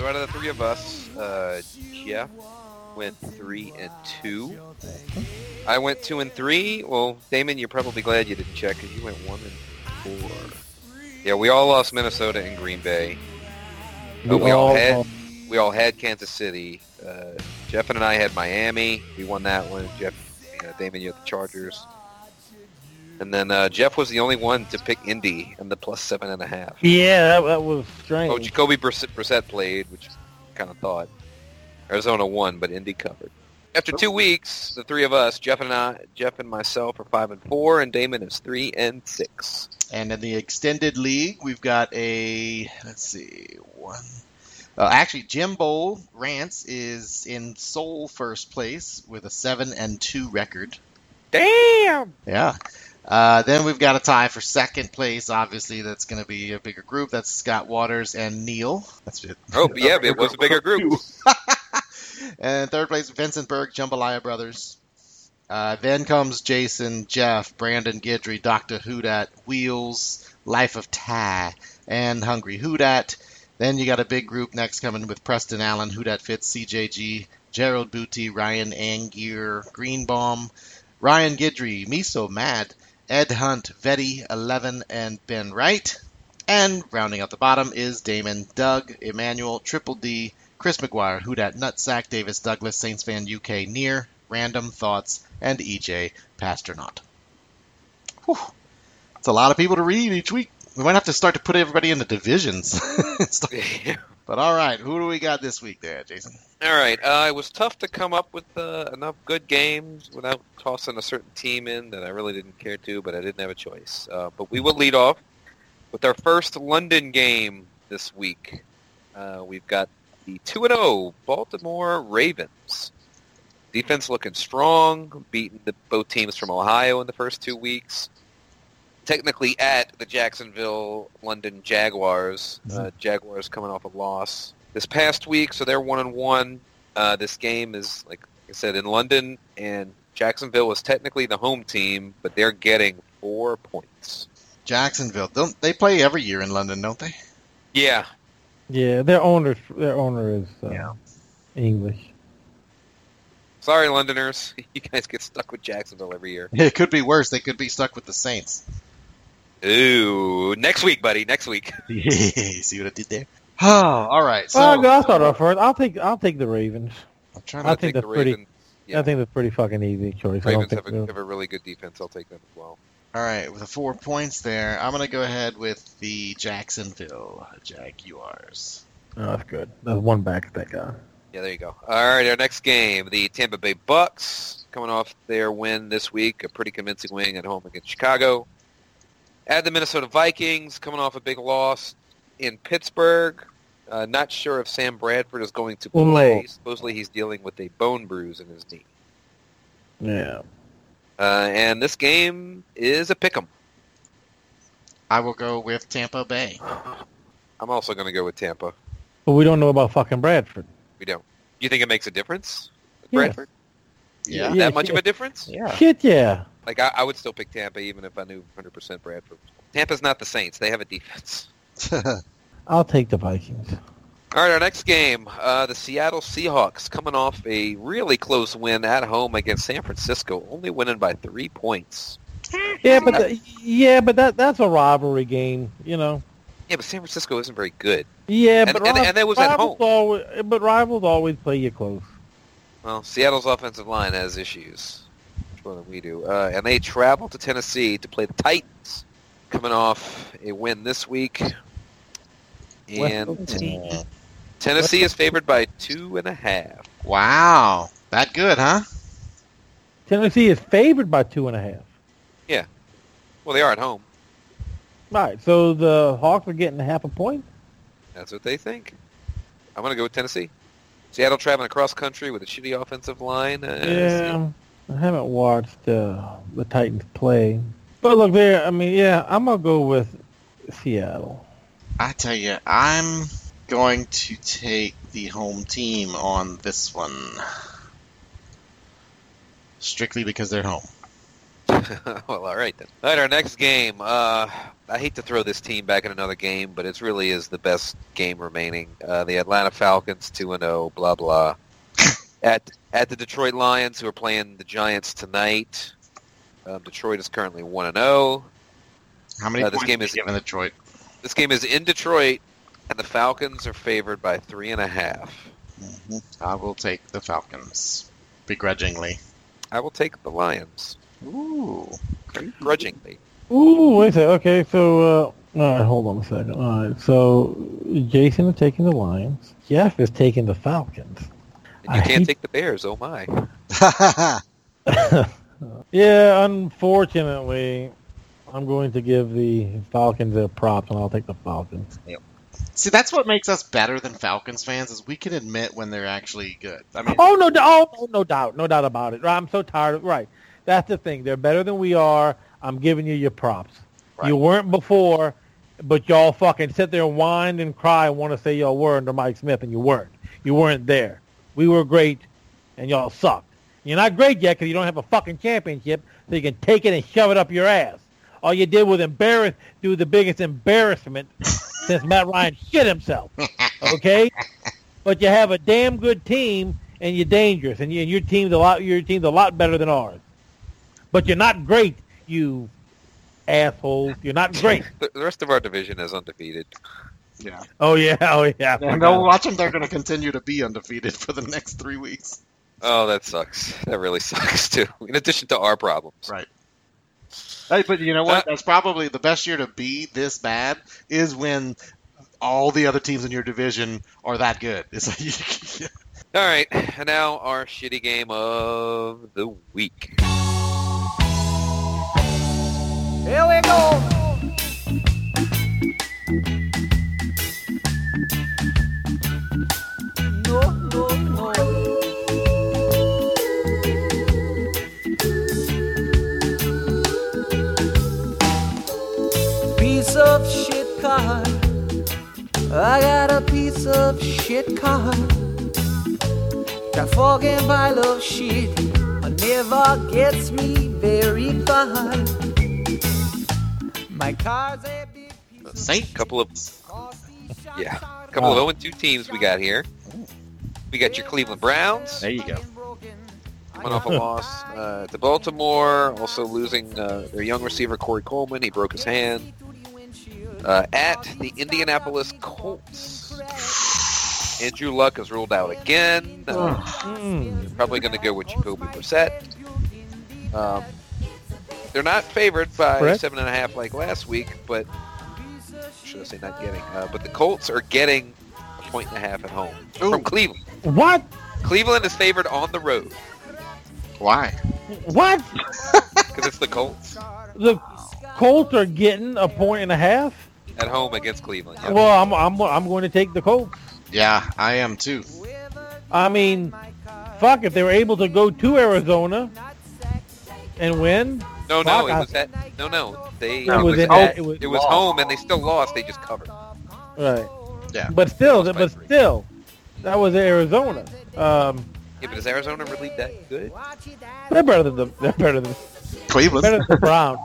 [SPEAKER 3] out of the three of us, uh, Jeff went three and two. I went two and three. Well, Damon, you're probably glad you didn't check because you went one and four. Yeah, we all lost Minnesota and Green Bay. But we all had we all had Kansas City. Uh, Jeff and I had Miami. We won that one. Jeff, uh, Damon, you had the Chargers. And then uh, Jeff was the only one to pick Indy and the plus seven and a half.
[SPEAKER 1] Yeah, that, that was strange.
[SPEAKER 3] Oh, Jacoby Brissett, Brissett played, which kind of thought. Arizona won, but Indy covered. After two weeks, the three of us, Jeff and I, Jeff and myself, are five and four, and Damon is three and six.
[SPEAKER 2] And in the extended league, we've got a let's see, one. Uh, actually, Jimbo Rance is in sole first place with a seven and two record.
[SPEAKER 3] Damn.
[SPEAKER 2] Yeah. Uh, then we've got a tie for second place. Obviously, that's going to be a bigger group. That's Scott Waters and Neil. That's it.
[SPEAKER 3] Oh, yeah, it was a bigger group.
[SPEAKER 2] And third place, Vincent Berg, Jambalaya Brothers. Uh, then comes Jason, Jeff, Brandon Guidry, Doctor Hoodat, Wheels, Life of Ty, and Hungry Hoodat. Then you got a big group next coming with Preston Allen, Hoodat Fitz, C J G, Gerald Booty, Ryan Angier, Greenbaum, Ryan Guidry, Miso Mad, Ed Hunt, Vetty, eleven, and Ben Wright. And rounding out the bottom is Damon, Doug, Emmanuel, Triple D, Chris McGuire, Hoodat Nutsack, Davis Douglas, Saints Fan U K, Near, Random Thoughts, and E J Pasternaut. Whew. It's a lot of people to read each week. We might have to start to put everybody into divisions. But all right, who do we got this week there, Jason?
[SPEAKER 3] All right, uh, it was tough to come up with uh, enough good games without tossing a certain team in that I really didn't care to, but I didn't have a choice. Uh, but we will lead off with our first London game this week. Uh, we've got the two and oh Baltimore Ravens. Defense looking strong, beating the, both teams from Ohio in the first two weeks. Technically at the Jacksonville London Jaguars. Uh, Jaguars coming off a loss this past week, so they're one and one. Uh, this game is, like I said, in London, and Jacksonville is technically the home team, but they're getting four points.
[SPEAKER 2] Jacksonville, don't they play every year in London? Don't they?
[SPEAKER 3] Yeah,
[SPEAKER 1] Yeah, their owner, their owner is uh,
[SPEAKER 2] Yeah.
[SPEAKER 1] English.
[SPEAKER 3] sorry, Londoners, you guys get stuck with Jacksonville every year.
[SPEAKER 2] It could be worse. They could be stuck with the Saints.
[SPEAKER 3] Ooh, next week, buddy, next week.
[SPEAKER 2] See what I did there? Oh, all right. So
[SPEAKER 1] Well, I'll, go, I'll start off first. I'll take I'll take the Ravens.
[SPEAKER 2] I'm trying
[SPEAKER 1] I
[SPEAKER 2] to
[SPEAKER 1] think
[SPEAKER 3] the
[SPEAKER 1] that's pretty.
[SPEAKER 3] Ravens. Yeah.
[SPEAKER 1] I think that's pretty fucking easy choice. I don't
[SPEAKER 3] Ravens
[SPEAKER 1] think
[SPEAKER 3] have a,
[SPEAKER 1] we'll-
[SPEAKER 3] have a really good defense. I'll take them as well.
[SPEAKER 2] All right, with the four points there, I'm going to go ahead with the Jacksonville Jaguars.
[SPEAKER 1] Oh, that's good. That's one back that guy.
[SPEAKER 3] Yeah, there you go. All right, our next game, the Tampa Bay Bucks, coming off their win this week, a pretty convincing win at home against Chicago. At the Minnesota Vikings, coming off a big loss in Pittsburgh. Uh, not sure if Sam Bradford is going to play.
[SPEAKER 1] No.
[SPEAKER 3] Supposedly he's dealing with a bone bruise in his knee.
[SPEAKER 1] Yeah.
[SPEAKER 3] Uh, and this game is a pick'em.
[SPEAKER 2] I will go with Tampa Bay.
[SPEAKER 3] I'm also going to go with Tampa.
[SPEAKER 1] But we don't know about fucking Bradford.
[SPEAKER 3] We don't. You think it makes a difference, with
[SPEAKER 1] Yes.
[SPEAKER 3] Bradford?
[SPEAKER 2] Yeah.
[SPEAKER 1] Yeah,
[SPEAKER 3] That much of
[SPEAKER 1] yeah.
[SPEAKER 3] a difference?
[SPEAKER 2] Yeah.
[SPEAKER 1] Shit, yeah.
[SPEAKER 3] Like, I, I would still pick Tampa even if I knew one hundred percent Bradford. Tampa's not the Saints. They have a defense.
[SPEAKER 1] I'll take the Vikings.
[SPEAKER 3] All right, our next game, uh, the Seattle Seahawks coming off a really close win at home against San Francisco, only winning by three points.
[SPEAKER 1] Yeah, but the, yeah, but that that's a rivalry game, you know.
[SPEAKER 3] Yeah, but San Francisco isn't very good.
[SPEAKER 1] Yeah,
[SPEAKER 3] And-
[SPEAKER 1] but
[SPEAKER 3] and-
[SPEAKER 1] ri-
[SPEAKER 3] and that was at
[SPEAKER 1] rivals
[SPEAKER 3] home.
[SPEAKER 1] Always, but rivals always play you close.
[SPEAKER 3] Well, Seattle's offensive line has issues. Much more than we do. Uh, and they travel to Tennessee to play the Titans, coming off a win this week. And
[SPEAKER 1] West
[SPEAKER 3] Ten-
[SPEAKER 1] Oakland.
[SPEAKER 3] Tennessee is favored by two and a half.
[SPEAKER 2] Wow. That good, huh?
[SPEAKER 1] Tennessee is favored by two and a half.
[SPEAKER 3] Well, they are at home.
[SPEAKER 1] All right, so the Hawks are getting a half a point.
[SPEAKER 3] That's what they think. I'm going to go with Tennessee. Seattle traveling across country with a shitty offensive line. Uh,
[SPEAKER 1] Yeah, I haven't watched uh, the Titans play, but look there. I mean, yeah, I'm gonna go with Seattle.
[SPEAKER 2] I tell you, I'm going to take the home team on this one. Strictly because they're home.
[SPEAKER 3] Well, all right then. All right, our next game. Uh, I hate to throw this team back in another game, but it really is the best game remaining. Uh, the Atlanta Falcons, two and oh, blah, blah. at at the Detroit Lions, who are playing the Giants tonight. Um, Detroit is currently one and oh.
[SPEAKER 2] How many
[SPEAKER 3] Uh, this
[SPEAKER 2] points
[SPEAKER 3] game
[SPEAKER 2] are
[SPEAKER 3] is-
[SPEAKER 2] you giving Detroit?
[SPEAKER 3] This game is in Detroit, and the Falcons are favored by three and a half.
[SPEAKER 2] Mhm. I will take the Falcons, begrudgingly.
[SPEAKER 3] I will take the Lions.
[SPEAKER 2] Ooh.
[SPEAKER 3] Grudgingly.
[SPEAKER 1] Ooh, wait a second. Okay, so, uh, all right, hold on a second. All right, so Jason is taking the Lions. Jeff is taking the Falcons.
[SPEAKER 3] And you
[SPEAKER 1] I
[SPEAKER 3] can't
[SPEAKER 1] hate-
[SPEAKER 3] take the Bears, oh my.
[SPEAKER 1] Yeah, unfortunately, I'm going to give the Falcons their props, and I'll take the Falcons.
[SPEAKER 2] See, that's what makes us better than Falcons fans, is we can admit when they're actually good. I mean,
[SPEAKER 1] Oh no, oh, oh, no doubt, no doubt about it. I'm so tired of right. That's the thing. They're better than we are. I'm giving you your props.
[SPEAKER 2] Right.
[SPEAKER 1] You weren't before, but y'all fucking sit there and whine and cry and want to say y'all were under Mike Smith, and you weren't. You weren't there. We were great, and y'all sucked. You're not great yet because you don't have a fucking championship, so you can take it and shove it up your ass. All you did was embarrass, do the biggest embarrassment since Matt Ryan shit himself. Okay, but you have a damn good team, and you're dangerous, and, you, and your team's a lot. Your team's a lot better than ours. But you're not great, you assholes. You're not great.
[SPEAKER 3] The the rest of our division is undefeated.
[SPEAKER 2] yeah.
[SPEAKER 1] Oh yeah, oh yeah.
[SPEAKER 2] And they'll watch them. They're going to continue to be undefeated for the next three weeks.
[SPEAKER 3] Oh, that sucks. That really sucks, too. In addition to our problems.
[SPEAKER 2] Right. Hey, but you know what?
[SPEAKER 3] Uh,
[SPEAKER 2] That's probably the best year to be this bad is when all the other teams in your division are that good. It's like,
[SPEAKER 3] All right, and now our shitty game of the week.
[SPEAKER 4] Here we go. No, no, no. Piece of shit car. I got a piece of shit car. That fucking pile of shit never gets me very far. My car's a big piece of
[SPEAKER 2] Saint.
[SPEAKER 3] Couple of
[SPEAKER 4] costly
[SPEAKER 3] yeah,
[SPEAKER 4] shots
[SPEAKER 3] couple of
[SPEAKER 1] Oh.
[SPEAKER 3] oh and two teams we got here. We got your Cleveland Browns,
[SPEAKER 2] There you go.
[SPEAKER 3] coming off a loss uh, to Baltimore, also losing uh, their young receiver Corey Coleman. He broke his hand. Uh, at the Indianapolis Colts, Andrew Luck is ruled out again. Uh,
[SPEAKER 1] Mm.
[SPEAKER 3] probably going to go with Jacoby Brissett. Um, they're not favored by
[SPEAKER 1] Correct.
[SPEAKER 3] seven and a half like last week, but should I say not getting? Uh, but the Colts are getting a point and a half at home
[SPEAKER 2] Ooh.
[SPEAKER 3] from Cleveland.
[SPEAKER 1] What?
[SPEAKER 3] Cleveland is favored on the road
[SPEAKER 2] Why?
[SPEAKER 1] What?
[SPEAKER 3] because it's the Colts
[SPEAKER 1] The Colts are getting a point and a half.
[SPEAKER 3] at home against Cleveland. Yeah.
[SPEAKER 1] Well, I'm I'm I'm going to take the Colts.
[SPEAKER 2] Yeah, I am too.
[SPEAKER 1] I mean, fuck, if they were able to go to Arizona and win,
[SPEAKER 3] no, no,
[SPEAKER 1] fuck,
[SPEAKER 3] it
[SPEAKER 1] I-
[SPEAKER 3] was at no, no. They
[SPEAKER 1] it was in
[SPEAKER 3] at-
[SPEAKER 1] that- it was-
[SPEAKER 3] it was home and they still lost. They just covered.
[SPEAKER 1] right.
[SPEAKER 2] Yeah.
[SPEAKER 1] But still,
[SPEAKER 3] Lost by
[SPEAKER 1] but
[SPEAKER 3] three.
[SPEAKER 1] still, that was Arizona. Um,
[SPEAKER 3] Yeah, but is Arizona really that good?
[SPEAKER 1] they're better than the they're better than
[SPEAKER 2] Cleveland.
[SPEAKER 1] better than the Browns.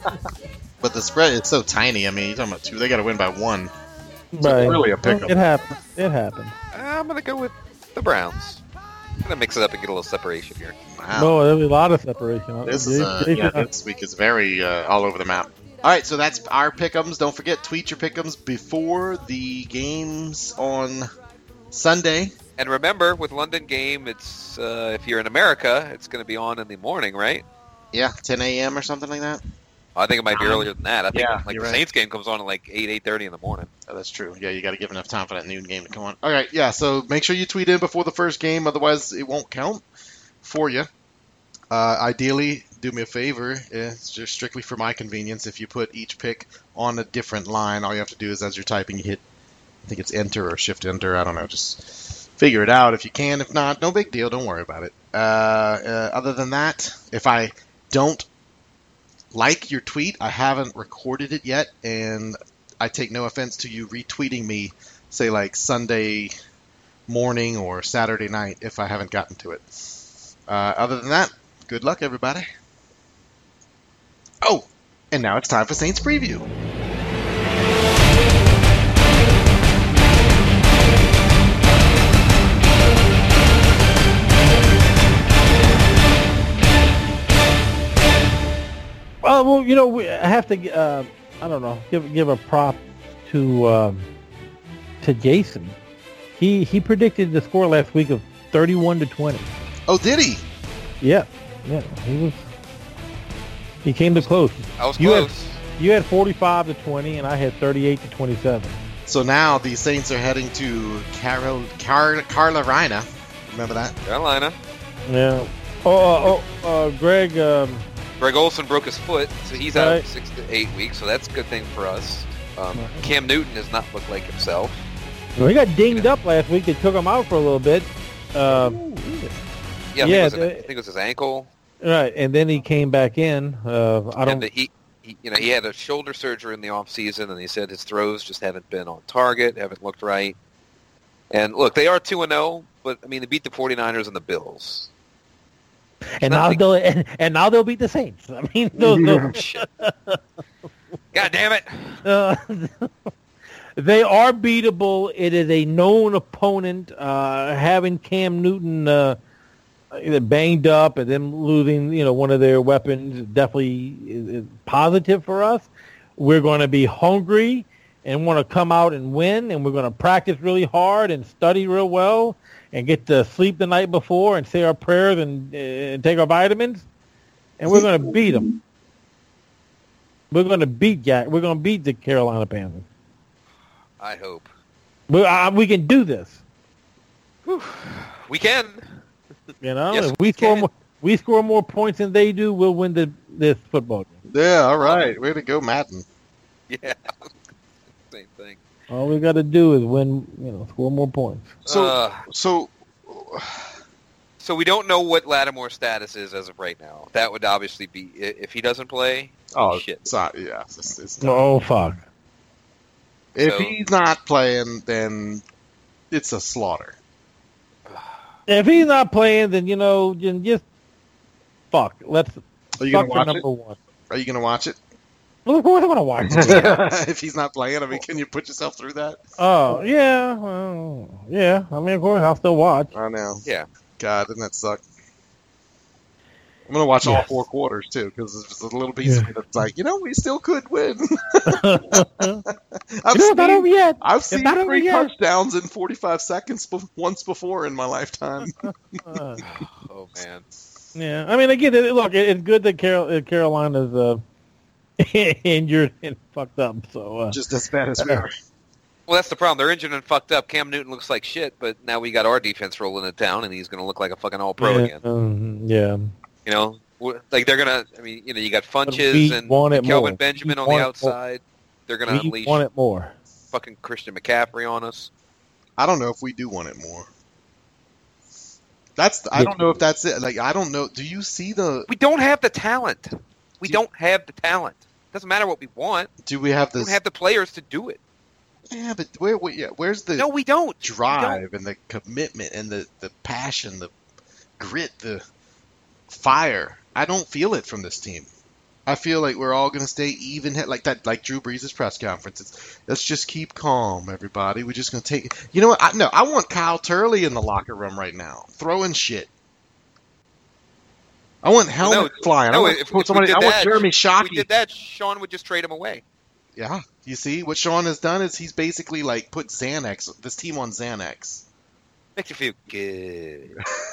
[SPEAKER 2] But the spread is so tiny. I mean, you're talking about two. They got to win by one.
[SPEAKER 1] Right.
[SPEAKER 2] really a pick-em.
[SPEAKER 1] It happened. It happened.
[SPEAKER 3] I'm gonna go with the Browns. I'm gonna mix it up and get a little separation here.
[SPEAKER 2] Wow.
[SPEAKER 1] No, there's a lot of separation.
[SPEAKER 2] This is uh,
[SPEAKER 1] Jason-
[SPEAKER 2] yeah, this week is very uh, all over the map. All right, so that's our pick'ems. Don't forget, tweet your pick'ems before the games on Sunday.
[SPEAKER 3] And remember, with London game, it's uh, if you're in America, it's going to be on in the morning, right?
[SPEAKER 2] Yeah, ten a.m. or something like that.
[SPEAKER 3] I think it might be
[SPEAKER 2] Um,
[SPEAKER 3] earlier than that. I think
[SPEAKER 2] yeah,
[SPEAKER 3] like the
[SPEAKER 2] you're right.
[SPEAKER 3] Saints game comes on at like eight, eight thirty in the morning.
[SPEAKER 2] Oh, that's true. Yeah, you got to give enough time for that noon game to come on. All right, yeah. So make sure you tweet in before the first game, otherwise it won't count for you. Uh, ideally, do me a favor. It's just strictly for my convenience. If you put each pick on a different line, all you have to do is as you're typing, you hit, I think it's enter or shift enter. I don't know. Just figure it out if you can. If not, no big deal. Don't worry about it. Uh, uh, other than that, if I don't like your tweet, I haven't recorded it yet, and I take no offense to you retweeting me, say like Sunday morning or Saturday night if I haven't gotten to it. Uh, other than that, good luck, everybody. Oh, and now it's time for Saints Preview.
[SPEAKER 1] Uh, well, you know, we, I have to, uh, I don't know, give give a prop to um, to Jason. He he predicted the score last week of thirty-one to twenty.
[SPEAKER 2] Oh, did he?
[SPEAKER 1] Yeah, yeah, he was. He came to close.
[SPEAKER 3] I was
[SPEAKER 1] You
[SPEAKER 3] close.
[SPEAKER 1] had, you had forty-five to twenty, and I had thirty-eight to twenty-seven.
[SPEAKER 2] So now the Saints are heading to Carol, Car, Carolina. Remember that?
[SPEAKER 3] Carolina.
[SPEAKER 1] Yeah. Oh, uh, oh, uh, Greg. Um,
[SPEAKER 3] Greg Olsen broke his foot, so he's out
[SPEAKER 1] Right.
[SPEAKER 3] six to eight weeks, so that's a good thing for us. Um,
[SPEAKER 1] Right.
[SPEAKER 3] Cam Newton does not look like himself.
[SPEAKER 1] well, he got dinged up last week. They took him out for a little bit. Um,
[SPEAKER 3] Yeah, I,
[SPEAKER 1] Yeah,
[SPEAKER 3] think, it was,
[SPEAKER 1] the-
[SPEAKER 3] I think it was his ankle.
[SPEAKER 1] right, and then he came back in. Uh, I don't.
[SPEAKER 3] And the, he, he, you know, he had a shoulder surgery in the off season, and he said his throws just haven't been on target, haven't looked right. And look, they are two and zero, but I mean, they beat the 49ers and the Bills.
[SPEAKER 1] and now
[SPEAKER 3] nothing-
[SPEAKER 1] they'll and, and now they'll beat the Saints. I mean, those, those,
[SPEAKER 3] God damn it!
[SPEAKER 1] uh, they are beatable. It is a known opponent. Uh, having Cam Newton uh, either banged up and them losing, you know, one of their weapons definitely is, is positive for us. We're going to be hungry and want to come out and win, and we're going to practice really hard and study real well and get to sleep the night before and say our prayers and, uh, and take our vitamins, and we're going to beat them. We're going to beat Jack. We're going to beat the Carolina Panthers.
[SPEAKER 3] I hope
[SPEAKER 1] We, uh, we can do this.
[SPEAKER 3] we can.
[SPEAKER 1] You know,
[SPEAKER 3] Yes,
[SPEAKER 1] if we
[SPEAKER 3] we
[SPEAKER 1] score
[SPEAKER 3] can.
[SPEAKER 1] more, we score more points than they do, we'll win the this football game.
[SPEAKER 2] Yeah, all right. Way to go, Madden.
[SPEAKER 3] Yeah, same thing.
[SPEAKER 1] All we got to do is win. You know, score more points.
[SPEAKER 2] So,
[SPEAKER 3] Uh,
[SPEAKER 2] so
[SPEAKER 3] So we don't know what Lattimore's status is as of right now. That would obviously be i- if he doesn't play.
[SPEAKER 2] oh,
[SPEAKER 3] shit.
[SPEAKER 2] it's not, yeah. It's, it's,
[SPEAKER 1] Oh fuck!
[SPEAKER 2] if
[SPEAKER 3] So-
[SPEAKER 2] he's not playing, then it's a slaughter.
[SPEAKER 1] If he's not playing, then you know, then just fuck. Let's
[SPEAKER 2] Are you
[SPEAKER 1] fuck
[SPEAKER 2] gonna
[SPEAKER 1] for
[SPEAKER 2] watch
[SPEAKER 1] number
[SPEAKER 2] it?
[SPEAKER 1] one.
[SPEAKER 2] Are you gonna watch it?
[SPEAKER 1] Well, of course I'm gonna watch it.
[SPEAKER 2] If he's not playing, I mean, can you put yourself through that?
[SPEAKER 1] Oh yeah, well, yeah. I mean, of course I'll still watch.
[SPEAKER 2] I know.
[SPEAKER 3] Yeah.
[SPEAKER 2] God, doesn't that suck? I'm gonna watch all
[SPEAKER 1] Yes.
[SPEAKER 2] four quarters too, because there's just a little piece of
[SPEAKER 1] Yeah.
[SPEAKER 2] me that's like, you know, we still could win.
[SPEAKER 1] You
[SPEAKER 2] I've
[SPEAKER 1] know, it's not
[SPEAKER 2] seen,
[SPEAKER 1] over yet.
[SPEAKER 2] I've
[SPEAKER 1] It's
[SPEAKER 2] seen
[SPEAKER 1] not over
[SPEAKER 2] three
[SPEAKER 1] yet.
[SPEAKER 2] touchdowns in forty-five seconds be- once before in my lifetime.
[SPEAKER 1] Uh,
[SPEAKER 3] Oh man.
[SPEAKER 1] yeah, I mean, again, it- look, it- it's good that Carol, uh, Carolina's uh, injured and fucked up. So uh,
[SPEAKER 2] Just as bad as we are.
[SPEAKER 3] Well, that's the problem. They're injured and fucked up. Cam Newton looks like shit, but now we got our defense rolling it down, and he's going to look like a fucking all-pro
[SPEAKER 1] yeah,
[SPEAKER 3] again.
[SPEAKER 1] um, yeah.
[SPEAKER 3] You know, Wh- like they're going to. I mean, you know, you got
[SPEAKER 1] we
[SPEAKER 3] Funches and
[SPEAKER 1] want it
[SPEAKER 3] Kelvin
[SPEAKER 1] more.
[SPEAKER 3] Benjamin
[SPEAKER 1] We
[SPEAKER 3] on the
[SPEAKER 1] want it more.
[SPEAKER 3] outside. They're going to
[SPEAKER 1] We
[SPEAKER 3] unleash
[SPEAKER 1] want it more.
[SPEAKER 3] fucking Christian McCaffrey on us.
[SPEAKER 2] I don't know if we do want it more. That's the, I don't know if that's it. Like I don't know. Do you see the?
[SPEAKER 3] We don't have the talent. We
[SPEAKER 2] Do-
[SPEAKER 3] don't have the talent. Doesn't matter what we want.
[SPEAKER 2] Do we have
[SPEAKER 3] We
[SPEAKER 2] this?
[SPEAKER 3] don't have the players to do it.
[SPEAKER 2] Yeah, but where? where yeah, where's the
[SPEAKER 3] No, we don't. We don't.
[SPEAKER 2] drive and the commitment and the the passion, the grit, the fire? I don't feel it from this team. I feel like we're all gonna stay even, he- like that, like Drew Brees' press conference. It's, let's just keep calm, everybody. We're just gonna take. You know what? I, no, I want Kyle Turley in the locker room right now, throwing shit. I want helmets
[SPEAKER 3] no,
[SPEAKER 2] flying.
[SPEAKER 3] no,
[SPEAKER 2] I want,
[SPEAKER 3] if- if we
[SPEAKER 2] somebody,
[SPEAKER 3] did
[SPEAKER 2] I want
[SPEAKER 3] that,
[SPEAKER 2] Jeremy
[SPEAKER 3] If
[SPEAKER 2] Shockey.
[SPEAKER 3] we did that, Sean would just trade him away.
[SPEAKER 2] Yeah, you see what Sean has done is he's basically like put Xanax, this team on Xanax.
[SPEAKER 3] Makes you feel good.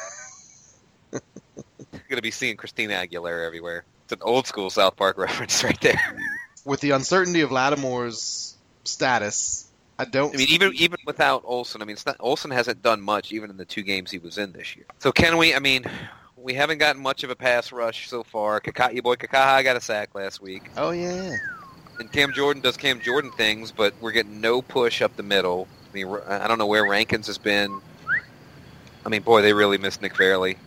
[SPEAKER 3] You're gonna be seeing Christina Aguilera everywhere. It's an old school South Park reference right there.
[SPEAKER 2] With the uncertainty of Lattimore's status, I don't.
[SPEAKER 3] I mean, even even without Olsen, I mean, it's not, Olsen hasn't done much even in the two games he was in this year. So can we? I mean, we haven't gotten much of a pass rush so far. Kaka, your boy Kakaha got a sack last week,
[SPEAKER 2] Oh yeah.
[SPEAKER 3] and Cam Jordan does Cam Jordan things, but we're getting no push up the middle. I mean, I don't know where Rankins has been. I mean, boy, they really miss Nick Fairley.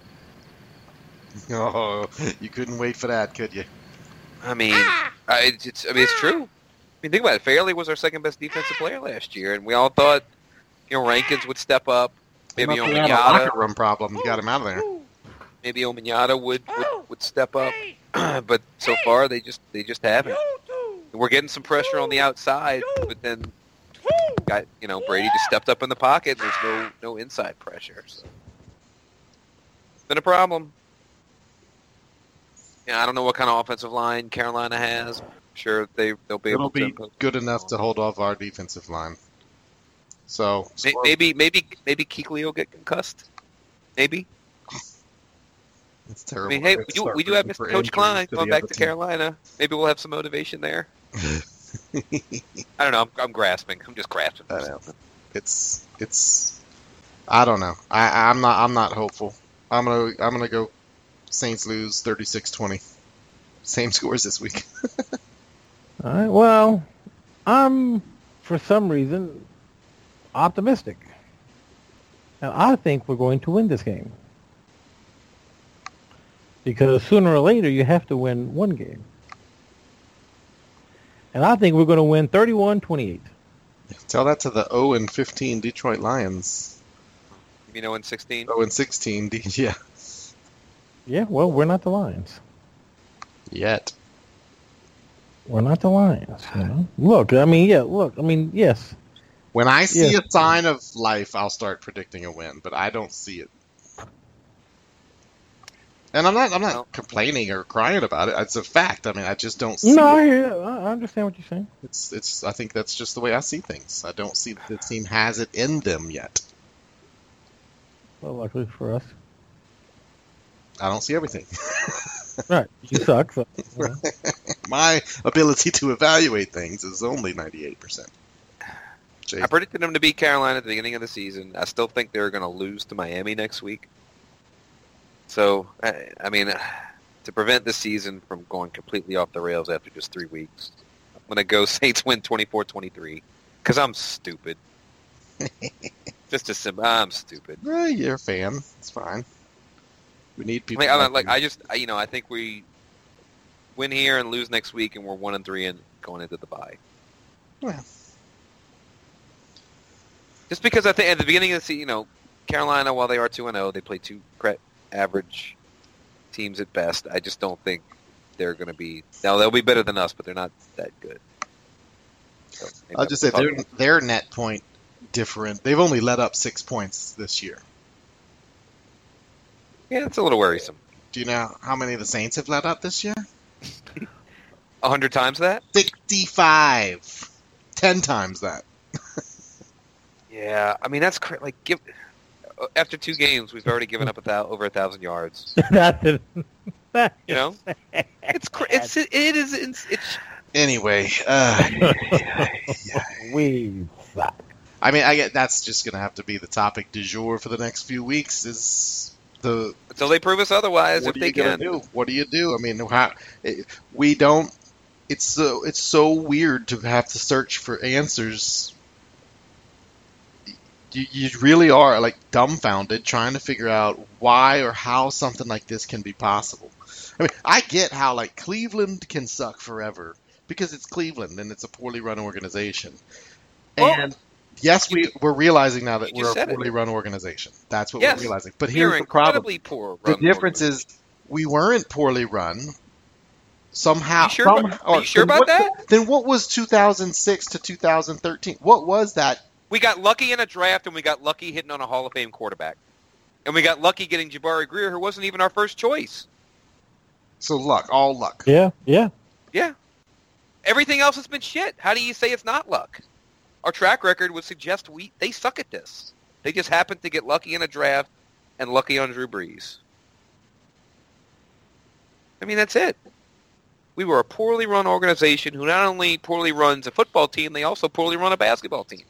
[SPEAKER 2] Oh, you couldn't wait for that, could you?
[SPEAKER 3] I mean, I, it's I mean it's true. I mean, think about it. Fairley was our second best defensive player last year, and we all thought, you know, Rankins would step up. Maybe
[SPEAKER 2] He had a
[SPEAKER 3] Ominyata,
[SPEAKER 2] locker room problem. Got him out of there.
[SPEAKER 3] maybe Ominyata would, would would step up. but so far they just they just haven't. We're getting some pressure on the outside, but then got you know Brady just stepped up in the pocket. And there's no no inside pressure. So. It's been a problem. Yeah, I don't know what kind of offensive line Carolina has. I'm sure they they'll be
[SPEAKER 2] It'll
[SPEAKER 3] able
[SPEAKER 2] be
[SPEAKER 3] to
[SPEAKER 2] good enough to hold off our defensive line. So
[SPEAKER 3] May- maybe maybe maybe Kuechly will get concussed. Maybe.
[SPEAKER 2] it's
[SPEAKER 3] I
[SPEAKER 2] terrible.
[SPEAKER 3] mean, hey,
[SPEAKER 2] to
[SPEAKER 3] we do,
[SPEAKER 2] start
[SPEAKER 3] we do have
[SPEAKER 2] rooting for
[SPEAKER 3] Mister Coach
[SPEAKER 2] injuries
[SPEAKER 3] Klein
[SPEAKER 2] to
[SPEAKER 3] going
[SPEAKER 2] the
[SPEAKER 3] back
[SPEAKER 2] other
[SPEAKER 3] to
[SPEAKER 2] team.
[SPEAKER 3] Carolina. Maybe we'll have some motivation there. I don't know. I'm, I'm grasping. I'm just grasping.
[SPEAKER 2] I know. It's it's. I don't know. I I'm not I'm not hopeful. I'm gonna I'm gonna go. Saints lose thirty-six twenty. Same scores this week.
[SPEAKER 1] All right. Well, I'm for some reason optimistic, and I think we're going to win this game because sooner or later you have to win one game, and I think we're going to win thirty-one twenty-eight.
[SPEAKER 2] Tell that to the oh and fifteen Detroit Lions.
[SPEAKER 3] You know, in sixteen.
[SPEAKER 2] oh and sixteen, D- yeah.
[SPEAKER 1] Yeah. Well, we're not the Lions.
[SPEAKER 2] Yet.
[SPEAKER 1] We're not the Lions. You know? Look. I mean, yeah. Look. I mean, yes.
[SPEAKER 2] When I see
[SPEAKER 1] Yeah.
[SPEAKER 2] a sign of life, I'll start predicting a win, but I don't see it. And I'm not I'm not
[SPEAKER 3] Well-
[SPEAKER 2] complaining or crying about it. It's a fact. I mean, I just don't see
[SPEAKER 1] No, I
[SPEAKER 2] it.
[SPEAKER 1] hear you. I I understand what you're saying.
[SPEAKER 2] It's it's I think that's just the way I see things. I don't see that the team has it in them yet.
[SPEAKER 1] Well, luckily for us.
[SPEAKER 2] I don't see everything.
[SPEAKER 1] Right. You suck. So, you know.
[SPEAKER 2] My ability to evaluate things is only ninety-eight percent.
[SPEAKER 3] I predicted them to beat Carolina at the beginning of the season. I still think they're going to lose to Miami next week. So, I, I mean, to prevent the season from going completely off the rails after just three weeks, I'm going to go Saints win twenty-four twenty-three because I'm stupid. Just a sim- I'm stupid.
[SPEAKER 2] Eh, you're a fan. It's fine. We need
[SPEAKER 3] I
[SPEAKER 2] people.
[SPEAKER 3] mean, I,
[SPEAKER 2] like
[SPEAKER 3] like
[SPEAKER 2] you.
[SPEAKER 3] I just, I, you know, I think we win here and lose next week, and we're one and three and going into the bye.
[SPEAKER 2] Well.
[SPEAKER 3] Just because I think at the beginning of the season, you know, Carolina, while they are two and zero, they play two cre- average teams at best. I just don't think they're going to be. Now they'll be better than us, but they're not that good. So maybe
[SPEAKER 2] I'll
[SPEAKER 3] I'm
[SPEAKER 2] just say
[SPEAKER 3] talking-
[SPEAKER 2] their their net point different. They've only let up six points this year.
[SPEAKER 3] yeah, it's a little worrisome.
[SPEAKER 2] Do you know how many of the Saints have let up this year?
[SPEAKER 3] A hundred times that?
[SPEAKER 2] sixty-five. Ten times that.
[SPEAKER 3] Yeah, I mean that's cra- like give. After two games, we've already given up a thou- over a thousand yards.
[SPEAKER 1] That's it.
[SPEAKER 3] You know, it's cra- it's it is it's, it's
[SPEAKER 2] Anyway, uh,
[SPEAKER 1] We suck.
[SPEAKER 2] I mean, I get that's just gonna have to be the topic du jour for the next few weeks. Is the
[SPEAKER 3] until they prove us otherwise.
[SPEAKER 2] what
[SPEAKER 3] if
[SPEAKER 2] are
[SPEAKER 3] they
[SPEAKER 2] you gonna
[SPEAKER 3] can,
[SPEAKER 2] do? What do you do? I mean, how, it, we don't. It's so it's so weird to have to search for answers. You, you really are like dumbfounded trying to figure out why or how something like this can be possible. I mean, I get how like Cleveland can suck forever because it's Cleveland and it's a poorly run organization.
[SPEAKER 3] Well,
[SPEAKER 2] and yes, we we're realizing now that
[SPEAKER 3] you
[SPEAKER 2] we're a
[SPEAKER 3] just said it.
[SPEAKER 2] poorly run organization. That's what
[SPEAKER 3] Yes.
[SPEAKER 2] we're realizing. But
[SPEAKER 3] You're
[SPEAKER 2] here's the problem:
[SPEAKER 3] incredibly poor.
[SPEAKER 2] the
[SPEAKER 3] run
[SPEAKER 2] difference
[SPEAKER 3] organization.
[SPEAKER 2] is we weren't poorly run. Somehow,
[SPEAKER 3] You sure
[SPEAKER 2] some-
[SPEAKER 3] about-
[SPEAKER 2] or-
[SPEAKER 3] are you sure
[SPEAKER 2] then
[SPEAKER 3] about
[SPEAKER 2] what- Then what was two thousand six to two thousand thirteen? What was that?
[SPEAKER 3] We got lucky in a draft, and we got lucky hitting on a Hall of Fame quarterback, and we got lucky getting Jabari Greer, who wasn't even our first choice.
[SPEAKER 2] So luck, all luck.
[SPEAKER 1] Yeah, yeah.
[SPEAKER 3] Yeah, everything else has been shit. How do you say it's not luck? Our track record would suggest we they suck at this. They just happened to get lucky in a draft and lucky on Drew Brees. I mean, that's it. We were a poorly run organization who not only poorly runs a football team, they also poorly run a basketball team.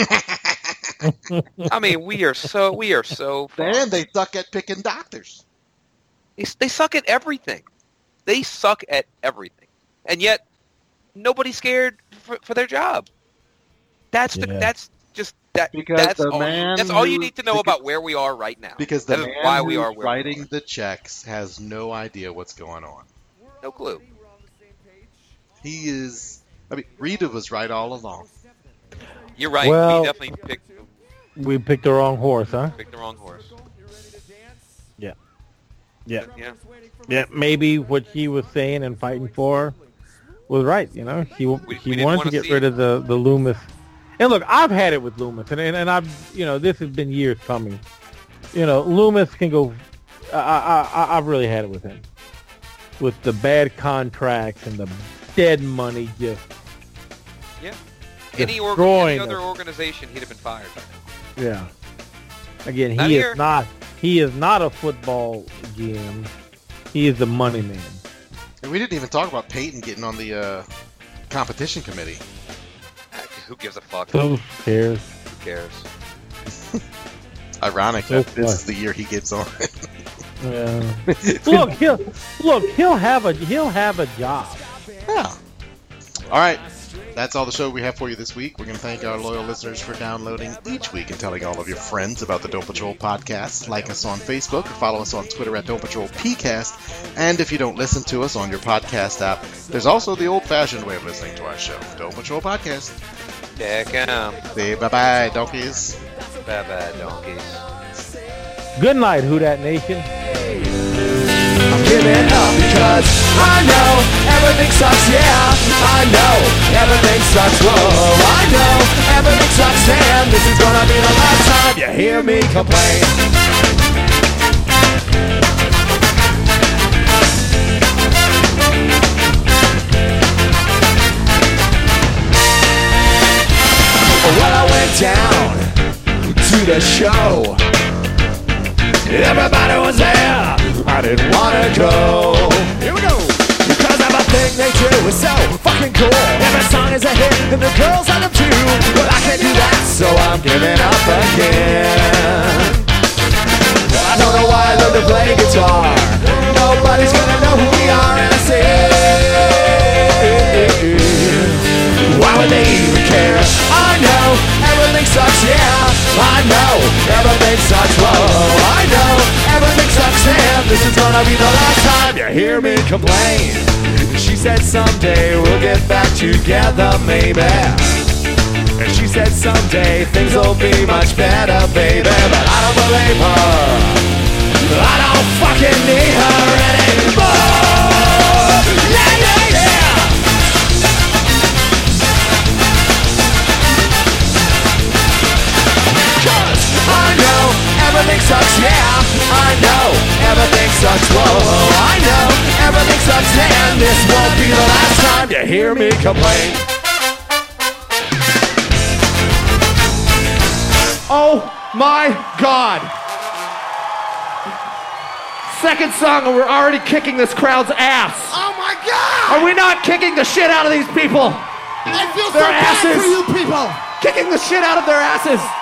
[SPEAKER 3] I mean, we are so we are so.
[SPEAKER 2] And they suck at picking doctors.
[SPEAKER 3] They, they suck at everything. They suck at everything, and yet nobody's scared for, for their job. That's the
[SPEAKER 1] Yeah.
[SPEAKER 3] that's just that.
[SPEAKER 2] Because
[SPEAKER 3] that's
[SPEAKER 2] the
[SPEAKER 3] all.
[SPEAKER 2] man
[SPEAKER 3] That's all you
[SPEAKER 2] who-
[SPEAKER 3] need to know
[SPEAKER 2] because-
[SPEAKER 3] about where we are right now.
[SPEAKER 2] Because the
[SPEAKER 3] that is
[SPEAKER 2] man
[SPEAKER 3] why we
[SPEAKER 2] who's
[SPEAKER 3] are where
[SPEAKER 2] writing
[SPEAKER 3] we are.
[SPEAKER 2] the checks has no idea what's going on.
[SPEAKER 3] No clue.
[SPEAKER 2] He is. I mean, Rita was right all along.
[SPEAKER 3] You're right.
[SPEAKER 1] Well-
[SPEAKER 3] we definitely picked
[SPEAKER 1] We picked the wrong horse, huh?
[SPEAKER 3] picked the wrong horse.
[SPEAKER 1] Yeah.
[SPEAKER 3] Yeah.
[SPEAKER 1] Yeah, maybe what he was saying and fighting for was right. You know, he
[SPEAKER 3] We-
[SPEAKER 1] he
[SPEAKER 3] we didn't
[SPEAKER 1] wanted to
[SPEAKER 3] wanna
[SPEAKER 1] get
[SPEAKER 3] see
[SPEAKER 1] rid
[SPEAKER 3] it.
[SPEAKER 1] of the the Loomis. And look, I've had it with Loomis, and and, and I've you know this has been years coming. You know, Loomis can go. I I I I've really had it with him, with the bad contracts and the dead money. Just
[SPEAKER 3] Yeah. Any, org-
[SPEAKER 1] Destroying
[SPEAKER 3] any other
[SPEAKER 1] us.
[SPEAKER 3] organization, he'd have been fired by now.
[SPEAKER 1] yeah. Again,
[SPEAKER 3] Not
[SPEAKER 1] he
[SPEAKER 3] here.
[SPEAKER 1] is not. He is not a football G M. He is the money man.
[SPEAKER 2] And we didn't even talk about Peyton getting on the uh, competition committee.
[SPEAKER 3] Who gives a fuck?
[SPEAKER 1] Who cares?
[SPEAKER 3] Who cares?
[SPEAKER 2] Ironic
[SPEAKER 1] So
[SPEAKER 2] that this
[SPEAKER 1] what?
[SPEAKER 2] is the year he gets on.
[SPEAKER 1] Yeah. look, he'll look. He'll have a he'll have a job.
[SPEAKER 2] Yeah. All right. That's all the show we have for you this week. We're going to thank our loyal listeners for downloading each week and telling all of your friends about the Don't Patrol podcast. Like us on Facebook or follow us on Twitter at Don't Patrol PCast. And if you don't listen to us on your podcast app, there's also the old-fashioned way of listening to our show, Don't Patrol Podcast.
[SPEAKER 3] Check 'em.
[SPEAKER 2] Say bye-bye, donkeys.
[SPEAKER 3] Bye-bye, donkeys.
[SPEAKER 1] Good night, Who Dat Nation.
[SPEAKER 4] I'm giving up because I know everything sucks, yeah. I know everything sucks, whoa. I know everything sucks, and this is gonna be the last time you hear me complain. Well, I went down to the show. Everybody was there. I didn't wanna go. Here we go. Because everything they do is so fucking cool. Every song is a hit, and the girls like them too. But I can't do that, so I'm giving up again. I don't know why I love to play guitar. Nobody's gonna know who we are, and I say, why would they even care? I know everything sucks, yeah. I know everything sucks, whoa. I know everything sucks, and this is gonna be the last time you hear me complain. She said someday we'll get back together, maybe. And she said someday things will be much better, baby. But I don't believe her. I don't fucking need her anymore. Yeah, yeah, yeah. Cause I know everything sucks, yeah. I know everything sucks, whoa. I know everything sucks, and this won't be the last time you hear me complain. Oh my God. Second song and we're already kicking this crowd's ass.
[SPEAKER 6] Oh my God!
[SPEAKER 4] Are we not kicking the shit out of these people?
[SPEAKER 6] I feel so
[SPEAKER 4] Their
[SPEAKER 6] bad
[SPEAKER 4] asses.
[SPEAKER 6] for you people.
[SPEAKER 4] Kicking the shit out of their asses.